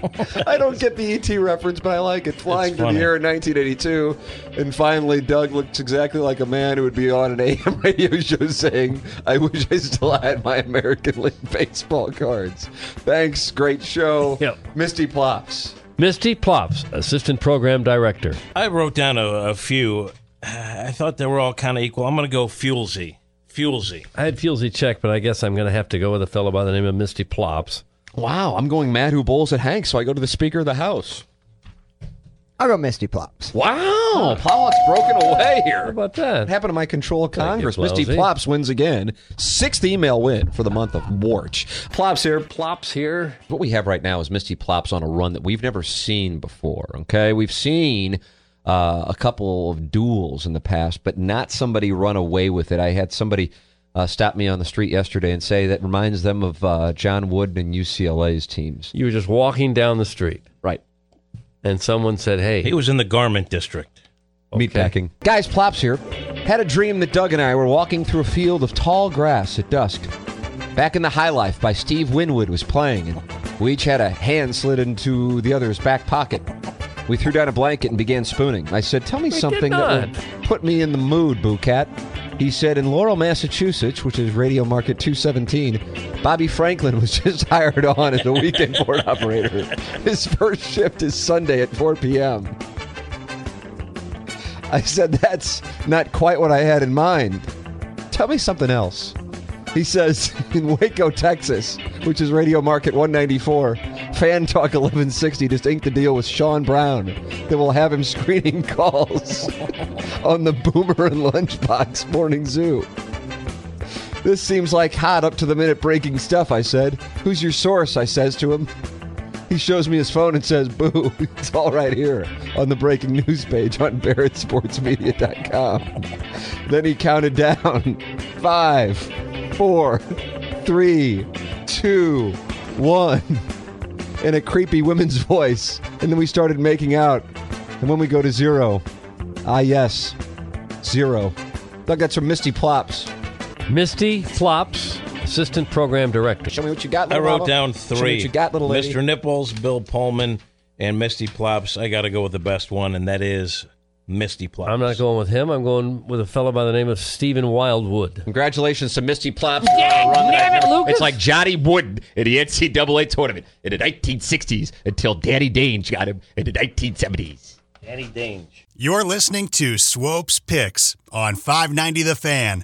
I don't get the E.T. reference, but I like it. Flying through the air in 1982. And finally, Doug looks exactly like a man who would be on an AM radio show saying, I wish I still had my American League baseball cards. Thanks. Great show. Yep. Misty Plops. Misty Plops, Assistant Program Director. I wrote down a few. I thought they were all kind of equal. I'm going to go Fuelsy. I had Fuelsy check, but I guess I'm going to have to go with a fellow by the name of Misty Plops. Wow, I'm going Matt who bowls at Hank, so I go to the Speaker of the House. I'll go Misty Plops. Wow, Pollock's broken away here. How about that? What happened to my control of Congress? Misty Plops wins again. 6th email win for the month of March. Plops here. What we have right now is Misty Plops on a run that we've never seen before, okay? We've seen a couple of duels in the past, but not somebody run away with it. I had somebody stop me on the street yesterday and say that reminds them of John Wooden and UCLA's teams. You were just walking down the street. Right. And someone said, hey. He was in the garment district. Meatpacking. Guys, Plops here. Had a dream that Doug and I were walking through a field of tall grass at dusk. Back in the High Life by Steve Winwood was playing, and we each had a hand slid into the other's back pocket. We threw down a blanket and began spooning. I said, tell me something that will put me in the mood, Boo Cat. He said, in Laurel, Massachusetts, which is Radio Market 217, Bobby Franklin was just hired on as a weekend port operator. His first shift is Sunday at 4 p.m. I said, that's not quite what I had in mind. Tell me something else. He says, in Waco, Texas, which is Radio Market 194, Fan Talk 1160 just inked the deal with Sean Brown that will have him screening calls on the Boomer and Lunchbox Morning Zoo. This seems like hot up-to-the-minute breaking stuff, I said. Who's your source, I says to him. He shows me his phone and says, boo, it's all right here on the breaking news page on BarrettSportsMedia.com. Then he counted down 5, 4, 3, 2, 1 in a creepy women's voice. And then we started making out. And when we go to 0, yes, 0. Doug, that's from Misty Plops. Misty Plops, Assistant Program Director. Show me what you got, I little wrote Bravo. down Show me 3. what you got, little lady. Mr. Nipples, Bill Pullman, and Misty Plops. I got to go with the best one, and that is Misty Plops. I'm not going with him. I'm going with a fellow by the name of Stephen Wildwood. Congratulations to Misty Plops. Damn it, Lucas. It's like Johnny Wooden in the NCAA tournament in the 1960s until Danny Dange got him in the 1970s. Danny Dange. You're listening to Swope's Picks on 590 The Fan,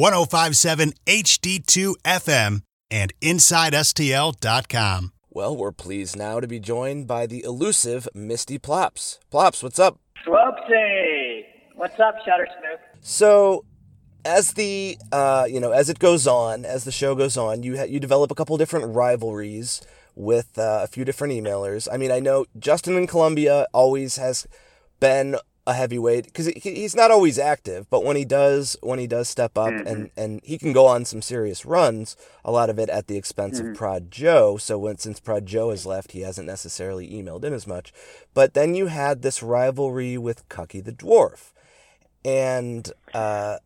105.7 HD2 FM, and InsideSTL.com. Well, we're pleased now to be joined by the elusive Misty Plops. Plops, what's up? Swopsy! What's up, Shuttersnook? So, as the as it goes on, as the show goes on, you develop a couple different rivalries with a few different emailers. I mean, I know Justin in Columbia always has been a heavyweight because he's not always active, but when he does step up and he can go on some serious runs, a lot of it at the expense of Prod Joe. So since Prod Joe has left, he hasn't necessarily emailed in as much. But then you had this rivalry with Cucky the Dwarf, and I've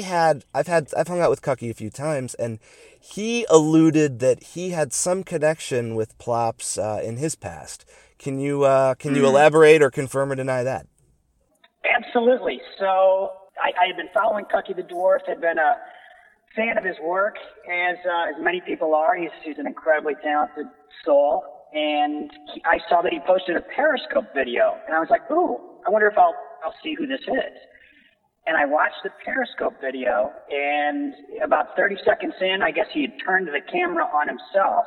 hung out with Cucky a few times, and he alluded that he had some connection with Plops in his past. Can you elaborate or confirm or deny that? Absolutely. So I had been following Cucky the Dwarf, had been a fan of his work, as many people are. He's an incredibly talented soul. And I saw that he posted a Periscope video, and I was like, ooh, I wonder if I'll see who this is. And I watched the Periscope video, and about 30 seconds in, I guess he had turned the camera on himself,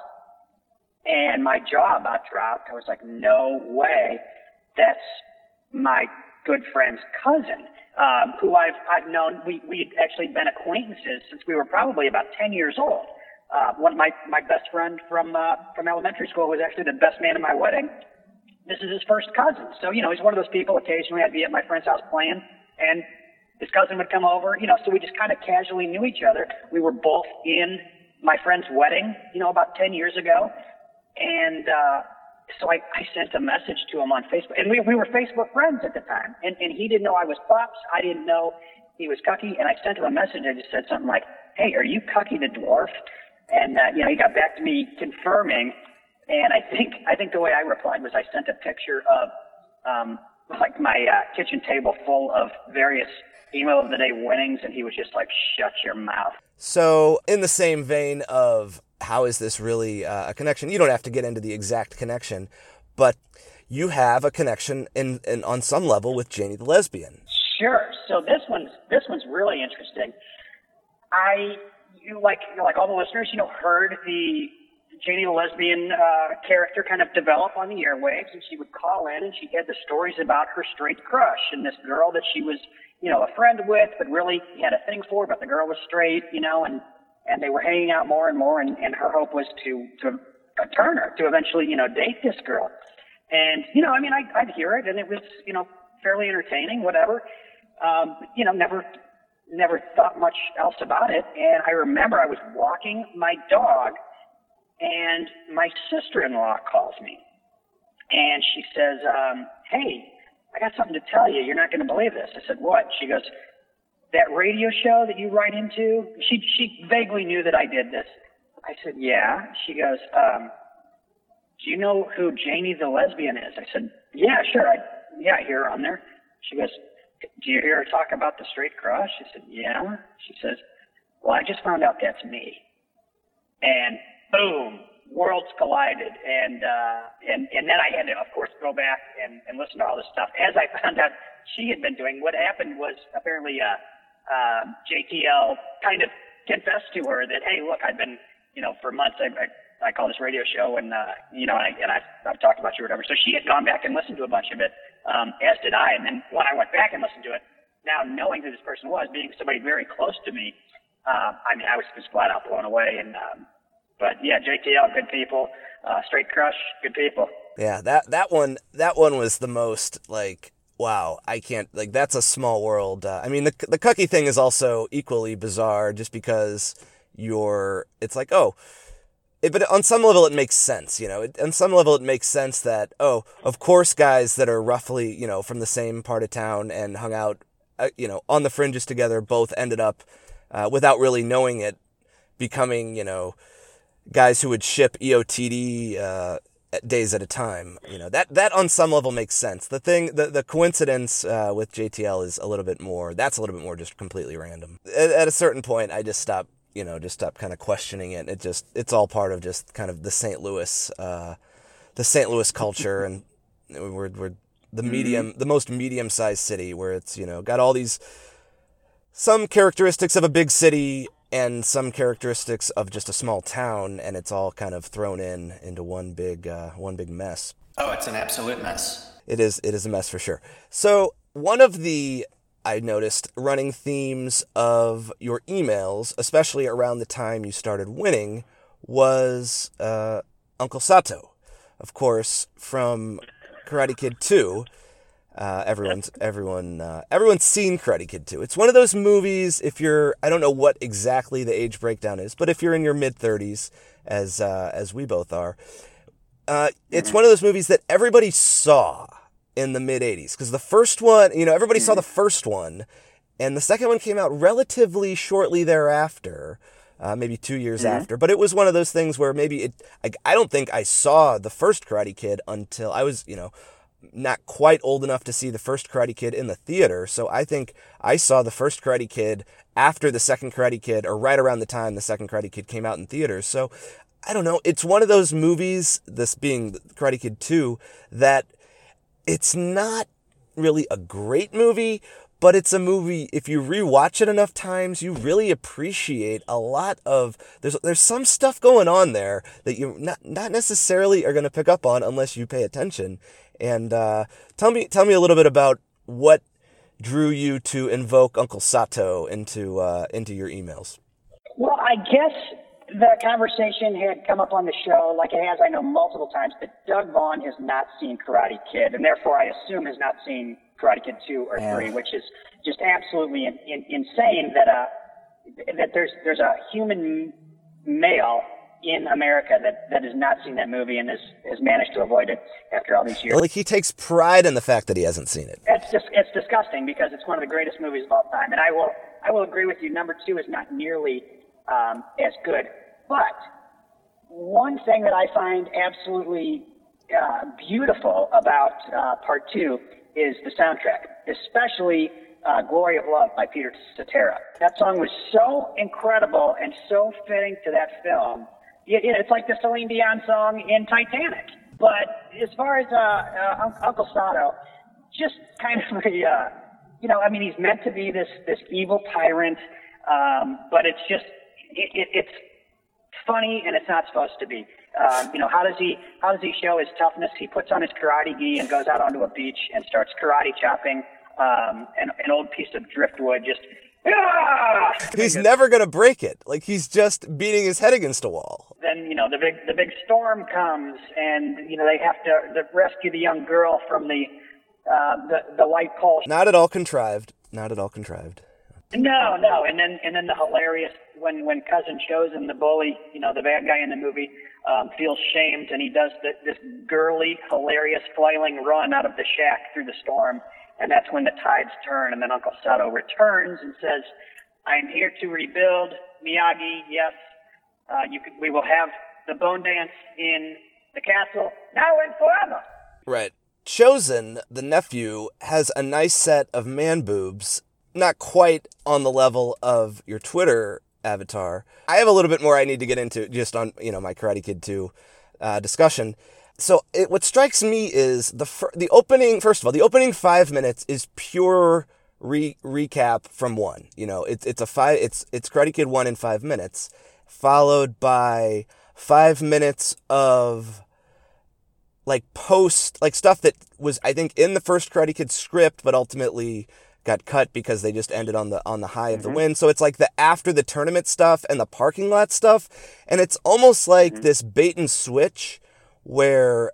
and my jaw about dropped. I was like, no way. That's my good friend's cousin, who I've known. We had actually been acquaintances since we were probably about 10 years old. One of my best friend from elementary school was actually the best man at my wedding. This is his first cousin. So, he's one of those people. Occasionally I'd be at my friend's house playing, and his cousin would come over, so we just kind of casually knew each other. We were both in my friend's wedding, about 10 years ago. And so I sent a message to him on Facebook. And we were Facebook friends at the time. And he didn't know I was Plops. I didn't know he was Cucky. And I sent him a message. I just said something like, hey, are you Cucky the Dwarf? And, he got back to me confirming And I think the way I replied was I sent a picture of like my kitchen table full of various email of the day winnings, and he was just like, "Shut your mouth." So in the same vein of how is this really a connection? You don't have to get into the exact connection, but you have a connection in on some level with Janie the lesbian. Sure. So this one's really interesting. Like all the listeners, heard the Janie the lesbian character kind of develop on the airwaves, and she would call in and she had the stories about her straight crush and this girl that she was, a friend with, but really had a thing for, but the girl was straight, and they were hanging out more and more, and her hope was to turn her, to eventually, date this girl. And, I'd hear it, and it was, fairly entertaining, whatever. Never thought much else about it. And I remember I was walking my dog, and my sister-in-law calls me, and she says, "Hey, I got something to tell you. You're not going to believe this." I said, "What?" She goes, "That radio show that you write into," she vaguely knew that I did this. I said, "Yeah." She goes, "Do you know who Janie the lesbian is?" I said, "Yeah, sure. I hear her on there." She goes, "Do you hear her talk about the straight crush?" I said, "Yeah." She says, "Well, I just found out that's me." And boom, worlds collided, and then I had to, of course, go back and listen to all this stuff. As I found out she had been doing, what happened was apparently JTL kind of confessed to her that, "Hey, look, I've been, for months, I call this radio show, and I've talked about you or whatever." So she had gone back and listened to a bunch of it, as did I. And then when I went back and listened to it, now knowing who this person was, being somebody very close to me, I was just flat out blown away. And but yeah, JTL, good people. Straight crush, good people. Yeah, that one was the most like, wow, I can't, like, that's a small world. The Cucky thing is also equally bizarre, just because it's like, but on some level it makes sense, on some level it makes sense that, of course guys that are roughly, from the same part of town and hung out, on the fringes together, both ended up, without really knowing it, becoming, guys who would ship EOTD days at a time. That on some level makes sense. The coincidence with JTL is a little bit more just completely random. At a certain point, I just stopped kind of questioning it. It's all part of just kind of the St. Louis culture, and we're the most medium-sized city, where it's, got all these, some characteristics of a big city and some characteristics of just a small town, and it's all kind of thrown into one big mess. Oh, it's an absolute mess. It is a mess for sure. So one of the, I noticed, running themes of your emails, especially around the time you started winning, was Uncle Sato, of course, from Karate Kid 2. Everyone's seen Karate Kid 2. It's one of those movies, I don't know what exactly the age breakdown is, but if you're in your mid-30s, as we both are, it's one of those movies that everybody saw in the mid-'80s, because the first one, everybody saw the first one, and the second one came out relatively shortly thereafter, maybe 2 years after, but it was one of those things where maybe I don't think I saw the first Karate Kid until I was, not quite old enough to see the first Karate Kid in the theater, so I think I saw the first Karate Kid after the second Karate Kid, or right around the time the second Karate Kid came out in theaters. So, I don't know, it's one of those movies, this being Karate Kid 2, that it's not really a great movie, but it's a movie, if you rewatch it enough times, you really appreciate a lot of, there's some stuff going on there that you not necessarily are going to pick up on unless you pay attention. And tell me a little bit about what drew you to invoke Uncle Sato into your emails. Well, I guess the conversation had come up on the show, like it has, I know, multiple times, that Doug Vaughn has not seen Karate Kid, and therefore I assume has not seen Karate Kid 2 or 3, which is just absolutely insane that there's a human male in America that has not seen that movie and has managed to avoid it after all these years. Like, he takes pride in the fact that he hasn't seen it. It's disgusting, because it's one of the greatest movies of all time. And I will agree with you, number 2 is not nearly as good. But One thing that I find absolutely beautiful about Part 2 is the soundtrack, especially Glory of Love by Peter Cetera. That song was so incredible and so fitting to that film. It's like the Celine Dion song in Titanic. But as far as Uncle Sato, just kind of he's meant to be this evil tyrant, but it's just it's funny and it's not supposed to be. How does he show his toughness? He puts on his karate gi and goes out onto a beach and starts karate chopping an old piece of driftwood. Just he's never gonna break it. Like he's just beating his head against a wall. Then the big storm comes, and they have to rescue the young girl from the light pole. Not at all contrived. Not at all contrived. No, and then the hilarious when Cousin Chosen, the bully, the bad guy in the movie, feels shamed, and he does this girly, hilarious flailing run out of the shack through the storm, and that's when the tides turn, and then Uncle Sato returns and says, "I'm here to rebuild, Miyagi. Yes, we will have the bone dance in the castle now and forever." Right. Chosen, the nephew, has a nice set of man boobs. Not quite on the level of your Twitter avatar. I have a little bit more I need to get into just on, my Karate Kid 2 discussion. So what strikes me is the opening 5 minutes is pure recap from 1. It's Karate Kid 1 in 5 minutes, followed by 5 minutes of stuff that was, I think, in the first Karate Kid script, but ultimately got cut because they just ended on the high of the win. So it's like the after the tournament stuff and the parking lot stuff, and it's almost like this bait and switch where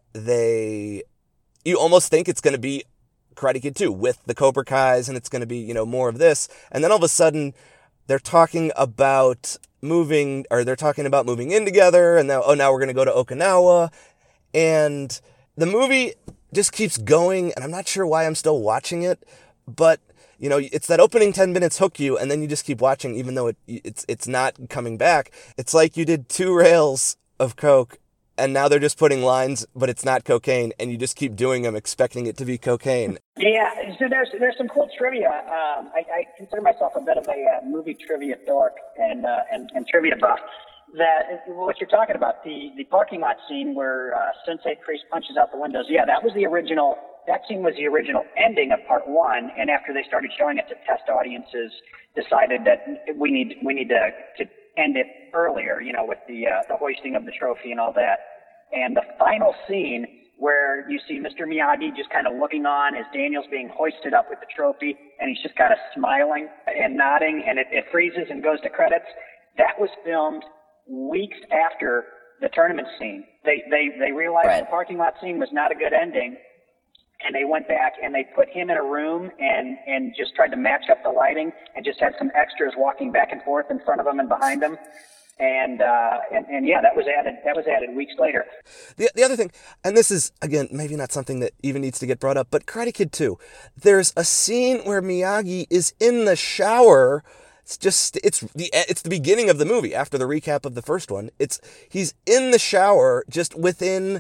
you almost think it's going to be Karate Kid 2 with the Cobra Kais, and it's going to be more of this, and then all of a sudden they're talking about moving in together, and now we're going to go to Okinawa, and the movie just keeps going, and I'm not sure why I'm still watching it, but it's that opening 10 minutes hook you, and then you just keep watching, even though it's not coming back. It's like you did 2 rails of coke, and now they're just putting lines, but it's not cocaine, and you just keep doing them, expecting it to be cocaine. Yeah, so there's some cool trivia. I consider myself a bit of a movie trivia dork and trivia buff. That what you're talking about, the parking lot scene where Sensei Priest punches out the windows. Yeah, that scene was the original ending of Part 1, and after they started showing it to test audiences, decided that we need to end it earlier, with the hoisting of the trophy and all that. And the final scene where you see Mr. Miyagi just kind of looking on as Daniel's being hoisted up with the trophy, and he's just kind of smiling and nodding, and it freezes and goes to credits. That was filmed weeks after the tournament scene. They realized the parking lot scene was not a good ending, and they went back and they put him in a room and just tried to match up the lighting and just had some extras walking back and forth in front of him and behind him. And yeah, that was added weeks later. The other thing, and this is, again, maybe not something that even needs to get brought up, but Karate Kid 2, there's a scene where Miyagi is in the shower. It's the beginning of the movie after the recap of the first one. He's in the shower just within,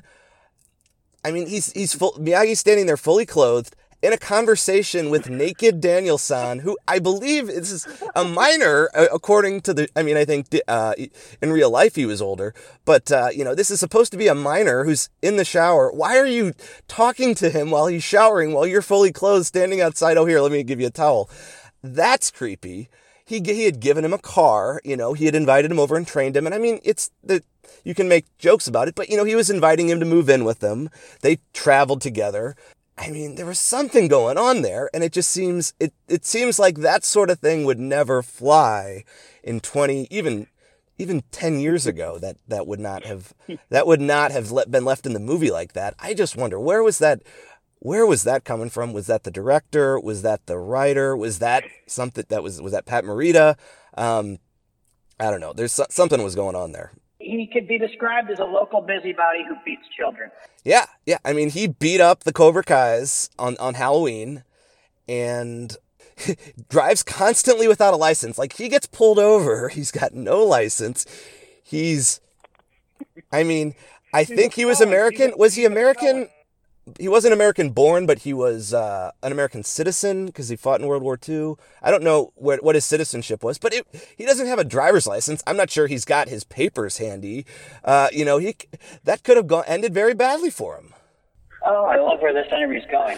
Miyagi's standing there fully clothed in a conversation with naked Daniel-san, who I believe is a minor, according to I think in real life he was older, but, this is supposed to be a minor who's in the shower. Why are you talking to him while he's showering, while you're fully clothed, standing outside? Oh, here, let me give you a towel. That's creepy. He had given him a car, he had invited him over and trained him. And you can make jokes about it, but he was inviting him to move in with them. They traveled together. There was something going on there, and it just seems, it seems like that sort of thing would never fly in 20, even 10 years ago. That would not have been left in the movie like that. I just wonder, where was that coming from? Was that the director? Was that the writer? Was that something was that Pat Morita? I don't know. There's something was going on there. He could be described as a local busybody who beats children. Yeah. He beat up the Cobra Kais on Halloween and drives constantly without a license. Like, he gets pulled over. He's got no license. He's I mean, I think he was American. Was he American? He wasn't American born, but he was an American citizen because he fought in World War II. I don't know what his citizenship was, but he doesn't have a driver's license. I'm not sure he's got his papers handy. That could have ended very badly for him. Oh, I love where this interview's going.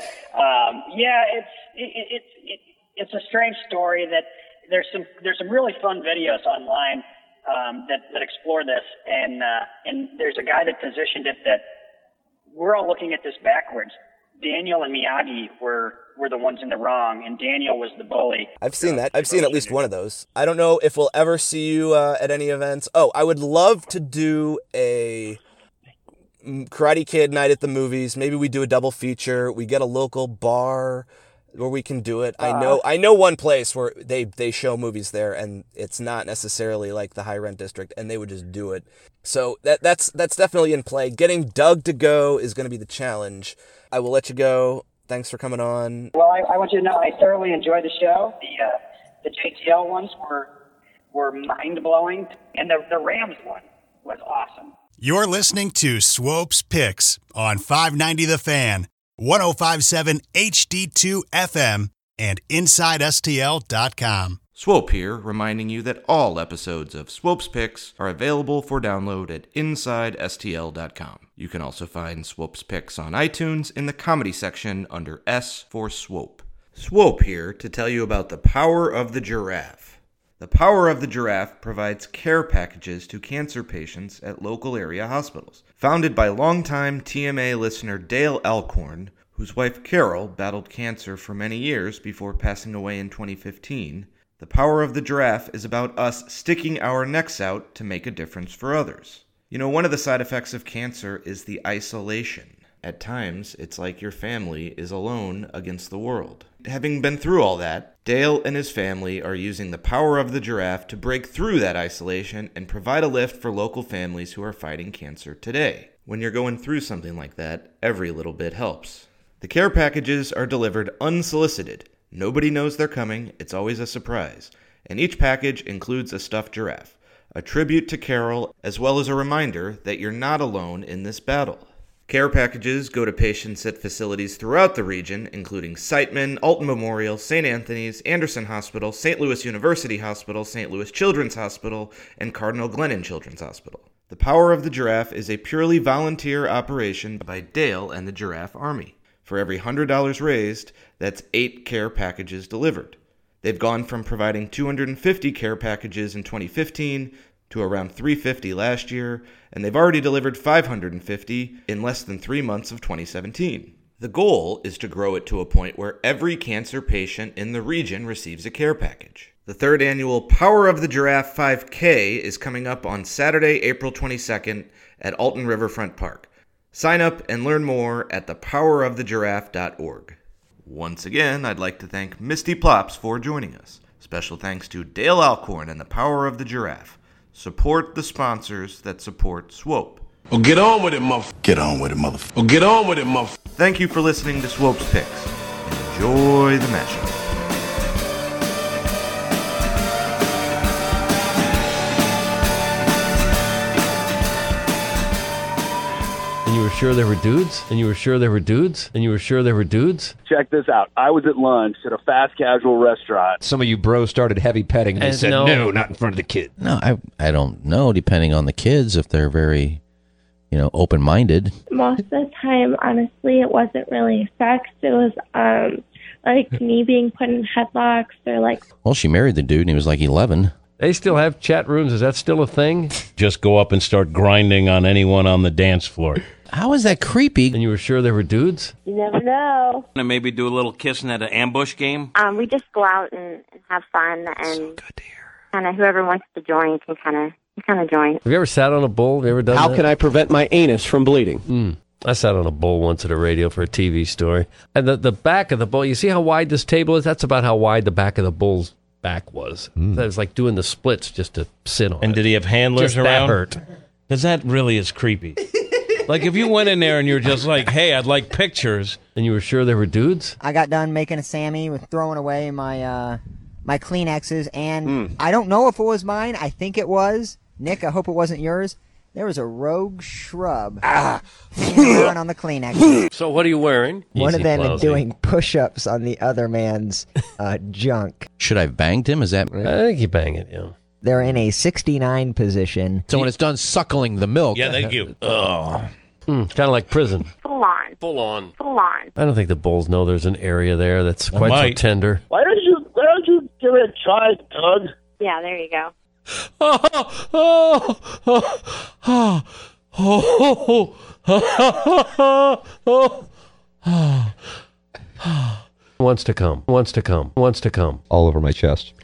It's a strange story that there's some really fun videos online that explore this, and there's a guy that positioned it that we're all looking at this backwards. Daniel and Miyagi were the ones in the wrong, and Daniel was the bully. I've seen that. I've seen at least one of those. I don't know if we'll ever see you at any events. Oh, I would love to do a Karate Kid night at the movies. Maybe we do a double feature. We get a local bar where we can do it. I know one place where they show movies there, and it's not necessarily like the high rent district, and they would just do it. So that's definitely in play. Getting Doug to go is going to be the challenge. I will let you go. Thanks for coming on. Well, I want you to know I thoroughly enjoyed the show. The JTL ones were mind blowing, and the Rams one was awesome. You're listening to Swope's Picks on 590 The Fan, 105.7 HD2 FM, and InsideSTL.com. Swope here, reminding you that all episodes of Swope's Picks are available for download at InsideSTL.com. You can also find Swope's Picks on iTunes in the comedy section under S for Swope. Swope here to tell you about the Power of the Giraffe. The Power of the Giraffe provides care packages to cancer patients at local area hospitals. Founded by longtime TMA listener Dale Alcorn, whose wife Carol battled cancer for many years before passing away in 2015, The Power of the Giraffe is about us sticking our necks out to make a difference for others. You know, one of the side effects of cancer is the isolation. At times, it's like your family is alone against the world. Having been through all that, Dale and his family are using the Power of the Giraffe to break through that isolation and provide a lift for local families who are fighting cancer today. When you're going through something like that, every little bit helps. The care packages are delivered unsolicited. Nobody knows they're coming, it's always a surprise. And each package includes a stuffed giraffe, a tribute to Carol, as well as a reminder that you're not alone in this battle. Care packages go to patients at facilities throughout the region, including Siteman, Alton Memorial, St. Anthony's, Anderson Hospital, St. Louis University Hospital, St. Louis Children's Hospital, and Cardinal Glennon Children's Hospital. The Power of the Giraffe is a purely volunteer operation by Dale and the Giraffe Army. For every $100 raised, that's 8 care packages delivered. They've gone from providing 250 care packages in 2015 to around 350 last year, and they've already delivered 550 in less than 3 months of 2017. The goal is to grow it to a point where every cancer patient in the region receives a care package. The third annual Power of the Giraffe 5K is coming up on Saturday, April 22nd at Alton Riverfront Park. Sign up and learn more at thepowerofthegiraffe.org. Once again, I'd like to thank Misty Plops for joining us. Special thanks to Dale Alcorn and the Power of the Giraffe. Support the sponsors that support Swope. Oh, get on with it, motherfucker. Get on with it, motherfucker. Oh, get on with it, motherfucker. Thank you for listening to Swope's Picks. Enjoy the mashup. And you were sure there were dudes? And you were sure there were dudes? And you were sure there were dudes? Check this out. I was at lunch at a fast casual restaurant. Some of you bros started heavy petting, and they said, no, not in front of the kid. No, I don't know, depending on the kids, if they're very, open-minded. Most of the time, honestly, it wasn't really sex. It was, like, me being put in headlocks or, like... Well, she married the dude, and he was, like, 11. They still have chat rooms. Is that still a thing? Just go up and start grinding on anyone on the dance floor. How is that creepy? And you were sure there were dudes? You never know. And maybe do a little kissing at an ambush game? We just go out and have fun, and kind of whoever wants to join can kind of join. Have you ever sat on a bull? Have you ever done that? How can I prevent my anus from bleeding? I sat on a bull once at a radio for a TV story. And the back of the bull, you see how wide this table is? That's about how wide the back of the bull's back was. That was like doing the splits just to sit on. And did he have handlers just around? That hurt. Because that really is creepy. Like if you went in there and you're just like, hey, I'd like pictures. And you were sure there were dudes? I got done making a Sammy with throwing away my my Kleenexes, and I don't know if it was mine. I think it was. Nick, I hope it wasn't yours. There was a rogue shrub hanging around on the Kleenex. So what are you wearing? One Easy of them Plowsy. doing push-ups on the other man's junk. Should I have banged him? Is that? I think you bang it, yeah. They're in a 69 position. So when it's done suckling the milk. Yeah, thank you. Kind of like prison. Full on. Full on. Full on. I don't think the bulls know there's an area there that's quite so might. tender. Why don't you give it a try, Doug? Yeah, there you go. Wants to come. All over my chest.